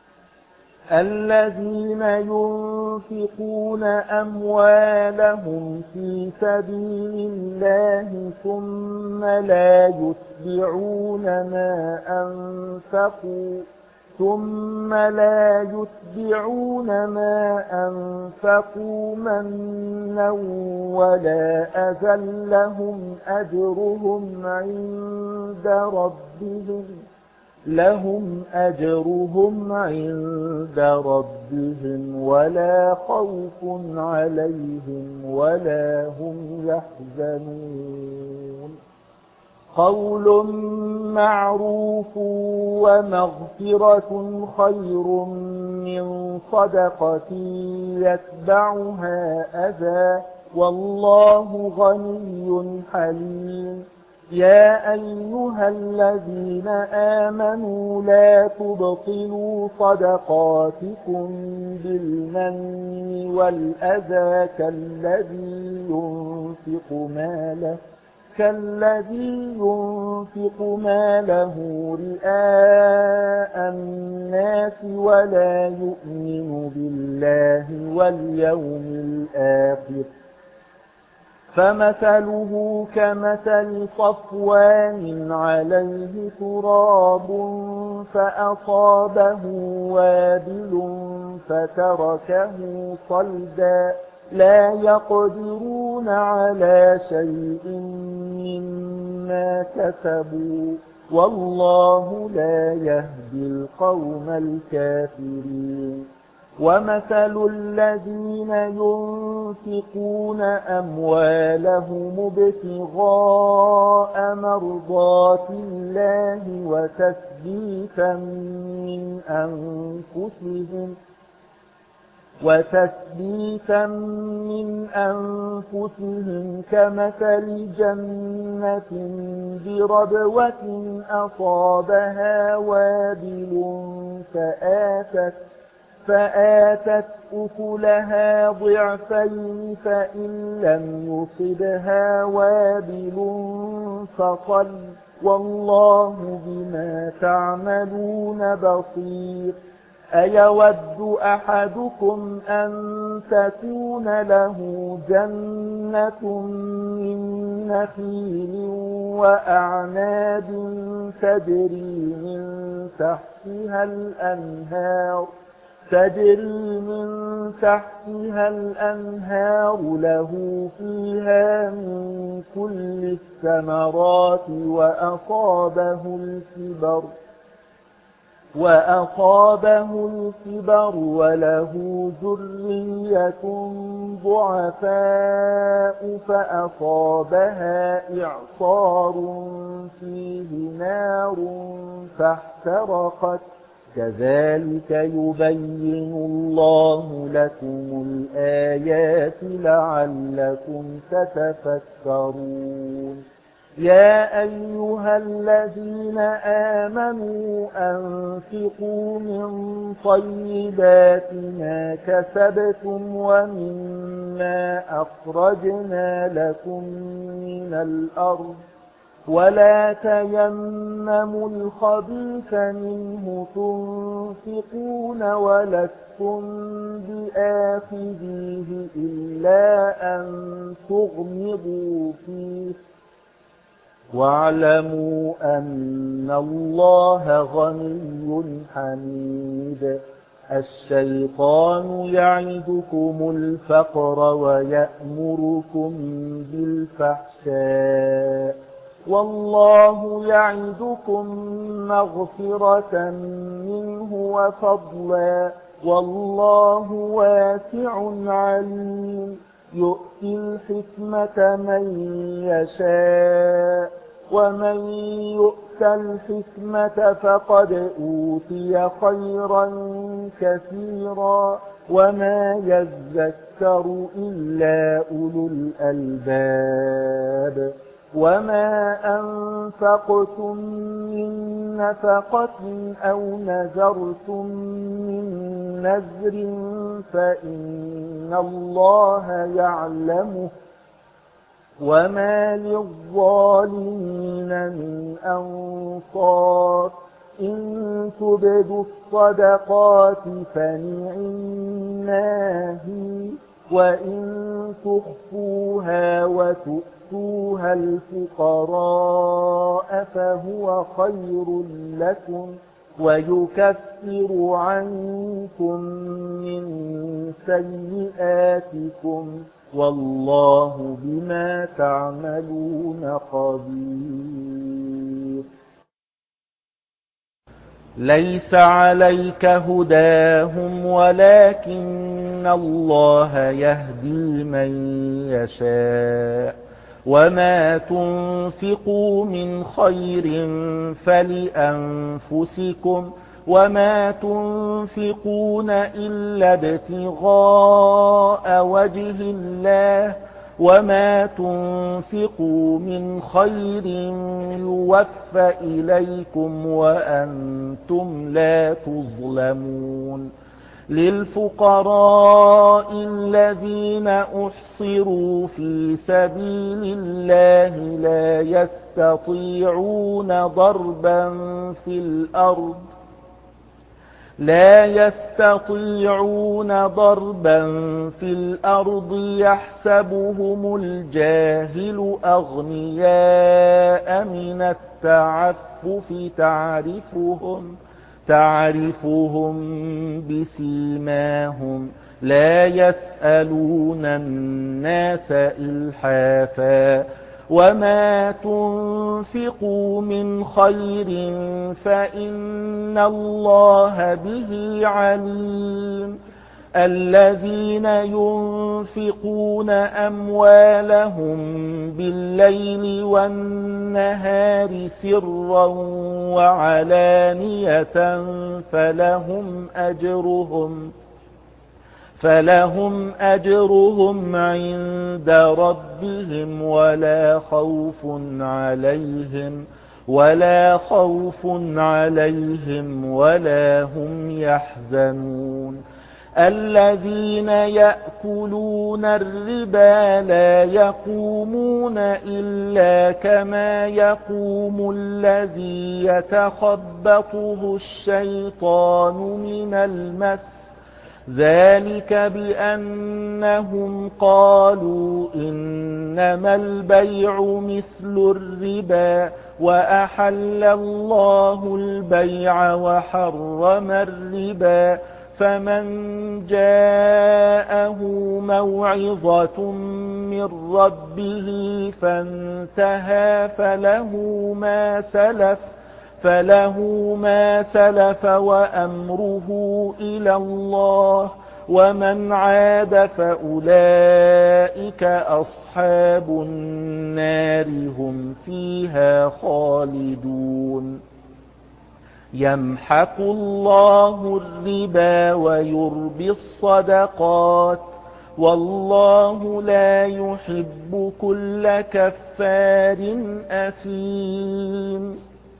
الذين ينفقون أموالهم في سبيل الله ثم لا يتبعون ما أنفقوا ثم لا يتبعون ما أنفقوا منا ولا أذى لهم أجرهم عند ربهم لهم أجرهم عند ربهم ولا خوف عليهم ولا هم يحزنون. قول معروف ومغفرة خير من صدقة يتبعها أذى والله غني حليم. يا أيها الذين آمنوا لا تبطلوا صدقاتكم بالمن والأذى كالذي ينفق ماله كالذي ينفق ماله رئاء الناس ولا يؤمن بالله واليوم الآخر فمثله كمثل صفوان عليه تراب فأصابه وابل فتركه صلدا لا يقدرون على شيء مما كسبوا والله لا يهدي القوم الكافرين. ومثل الذين ينفقون أموالهم ابتغاء مرضات الله وتثبيتا من أنفسهم وتثبيتا من أنفسهم كمثل جنة بربوة أصابها وابل فآتت فآتت أكلها ضعفين فإن لم يصبها وابل فطل والله بما تعملون بصير. أيود أحدكم أن تكون له جنة من نخيل وأعناب تجري من تحتها الأنهار تجري من تحتها الأنهار له فيها من كل الثمرات وأصابه الكبر وأصابه الكبر وله ذرية ضعفاء فأصابها إعصار فيه نار فاحترقت كذلك يبين الله لكم الآيات لعلكم تتفكرون. يا أيها الذين آمنوا أنفقوا من طيبات ما كسبتم ومما أخرجنا لكم من الأرض ولا تيمموا الخبيث منه تنفقون ولستم بآخذيه إلا أن تغمضوا فيه واعلموا أن الله غني حميد. الشيطان يعدكم الفقر ويأمركم بالفحشاء والله يعدكم مغفرة منه وفضلا والله واسع عليم يؤتي الحكمة من يشاء ومن يؤت الحكمة فقد أوتي خيرا كثيرا وما يذكر إلا أولو الألباب وما أنفقتم من نفقة أو نذرتم من نذر فإن الله يعلمه وما للظالمين من أنصار إن تبدوا الصدقات فنعماه وإن تخفوها وتؤتوها الفقراء فهو خير لكم ويكفر عنكم من سيئاتكم والله بما تعملون خبير ليس عليك هداهم ولكن الله يهدي من يشاء وما تنفقوا من خير فلأنفسكم وما تنفقون إلا ابتغاء وجه الله وما تنفقوا من خير يوفى إليكم وأنتم لا تظلمون للفقراء الذين أحصروا في سبيل الله لا يستطيعون ضربا في الأرض لا يستطيعون ضربا في الأرض يحسبهم الجاهل أغنياء من التعفف تعرفهم تعرفهم بسيماهم لا يسألون الناس إلحافا وما تنفقوا من خير فإن الله به عليم الذين ينفقون أموالهم بالليل والنهار سرا وعلانية فلهم أجرهم فلهم أجرهم عند ربهم ولا خوف عليهم ولا خوف عليهم ولا هم يحزنون الذين يأكلون الربا لا يقومون إلا كما يقوم الذي يتخبطه الشيطان من المس ذلك بأنهم قالوا إنما البيع مثل الربا وأحل الله البيع وحرم الربا فمن جاءه موعظة من ربه فانتهى فله ما سلف فله ما سلف وأمره إلى الله ومن عاد فأولئك أصحاب النار هم فيها خالدون يمحق الله الربا ويربي الصدقات والله لا يحب كل كفار أثيم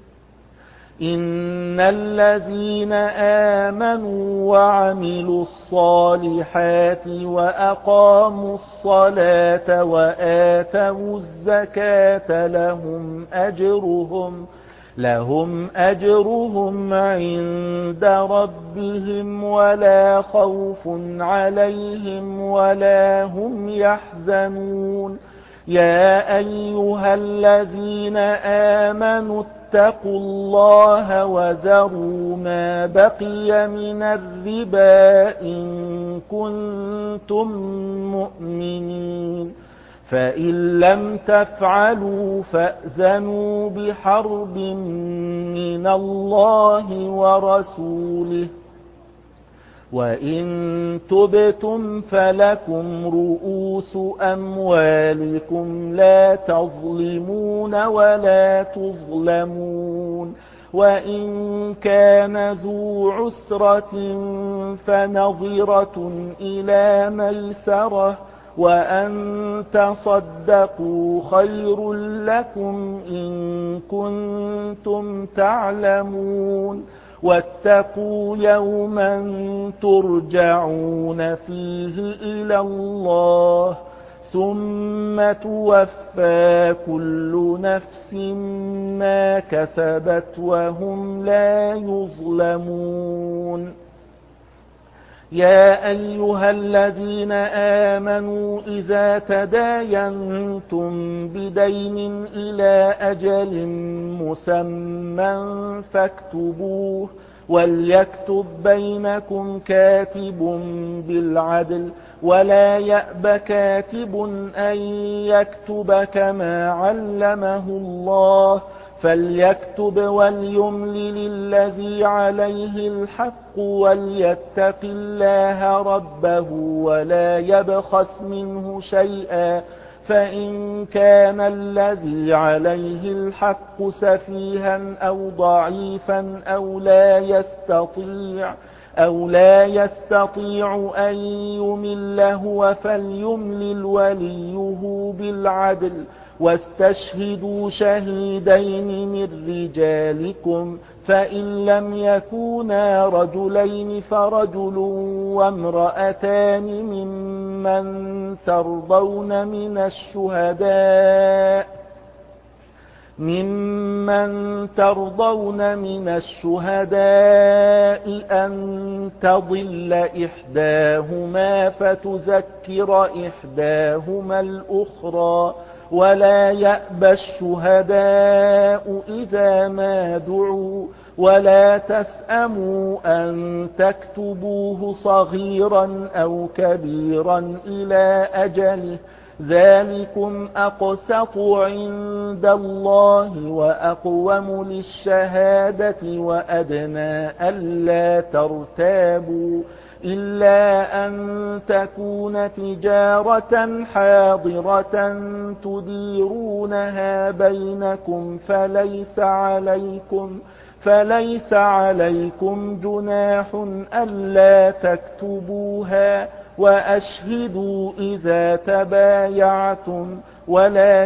إن الذين آمنوا وعملوا الصالحات وأقاموا الصلاة وآتوا الزكاة لهم أجرهم لهم أجرهم عند ربهم ولا خوف عليهم ولا هم يحزنون يا أيها الذين آمنوا فاتقوا الله وذروا ما بقي من الربا إن كنتم مؤمنين فإن لم تفعلوا فأذنوا بحرب من الله ورسوله وإن تبتم فلكم رؤوس أموالكم لا تظلمون ولا تظلمون وإن كان ذو عسرة فنظرة إلى ميسرة وأن تصدقوا خير لكم إن كنتم تعلمون واتقوا يوما ترجعون فيه إلى الله ثم توفى كل نفس ما كسبت وهم لا يظلمون يا أيها الذين آمنوا إذا تداينتم بدين إلى أجل مسمى فاكتبوه وليكتب بينكم كاتب بالعدل ولا يأب كاتب أن يكتب كما علمه الله فليكتب وليملل الذي عليه الحق وليتق الله ربه ولا يبخس منه شيئا فإن كان الذي عليه الحق سفيها أو ضعيفا أو لا يستطيع أو لا يستطيع أن يمل هو فليملل وليه بالعدل واستشهدوا شهيدين من رجالكم فإن لم يكونا رجلين فرجل وامرأتان ممن ترضون من الشهداء ممن ترضون من الشهداء أن تضل إحداهما فتذكر إحداهما الأخرى ولا يأبى الشهداء إذا ما دعوا ولا تسأموا أن تكتبوه صغيرا أو كبيرا إلى أجله ذلكم أقسط عند الله وأقوم للشهادة وأدنى ألا ترتابوا إلا أن تكون تجارة حاضرة تديرونها بينكم فليس عليكم فليس عليكم جناح ألا تكتبوها وأشهدوا إذا تبايعتم ولا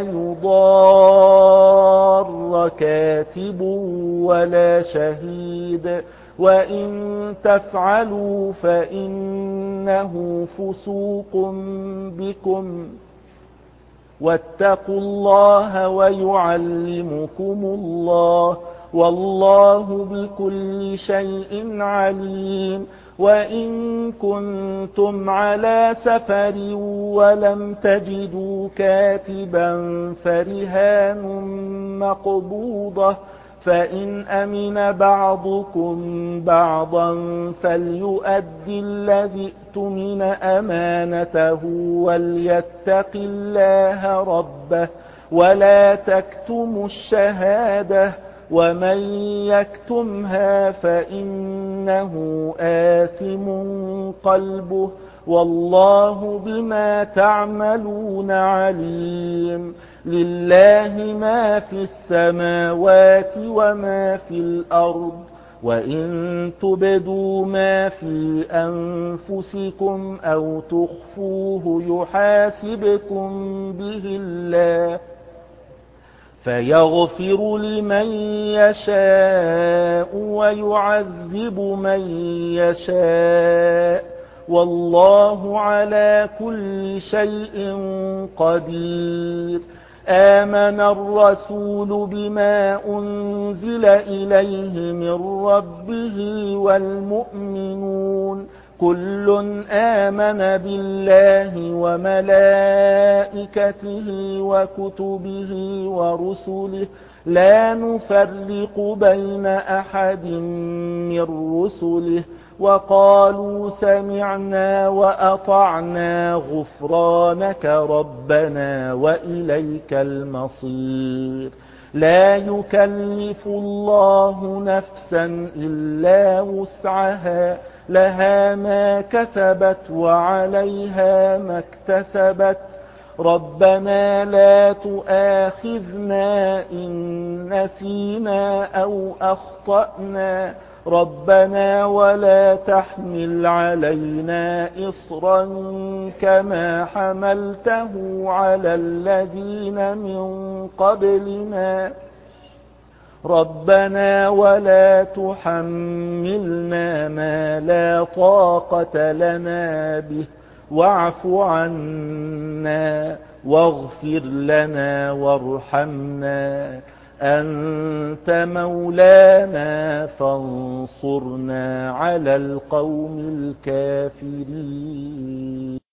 يضار كاتب ولا شهيد وإن تفعلوا فإنه فسوق بكم واتقوا الله ويعلمكم الله والله بكل شيء عليم وإن كنتم على سفر ولم تجدوا كاتبا فرهان مقبوضة فإن أمن بعضكم بعضا فليؤدي الذي اؤتمن أمانته وليتق الله ربه ولا تكتموا الشهادة ومن يكتمها فإنه آثم قلبه والله بما تعملون عليم لله ما في السماوات وما في الأرض وإن تبدوا ما في أنفسكم أو تخفوه يحاسبكم به الله فيغفر لمن يشاء ويعذب من يشاء والله على كل شيء قدير آمن الرسول بما أنزل إليه من ربه والمؤمنون كل آمن بالله وملائكته وكتبه ورسله لا نفرق بين أحد من رسله وقالوا سمعنا وأطعنا غفرانك ربنا وإليك المصير. لا يكلف الله نفسا إلا وسعها، لها ما كسبت وعليها ما اكتسبت. ربنا لا تؤاخذنا إن نسينا أو أخطأنا، ربنا ولا تحمل علينا إصرا كما حملته على الذين من قبلنا، ربنا ولا تحملنا ما لا طاقة لنا به، واعف عنا واغفر لنا وارحمنا، أنت مولانا فانصرنا على القوم الكافرين.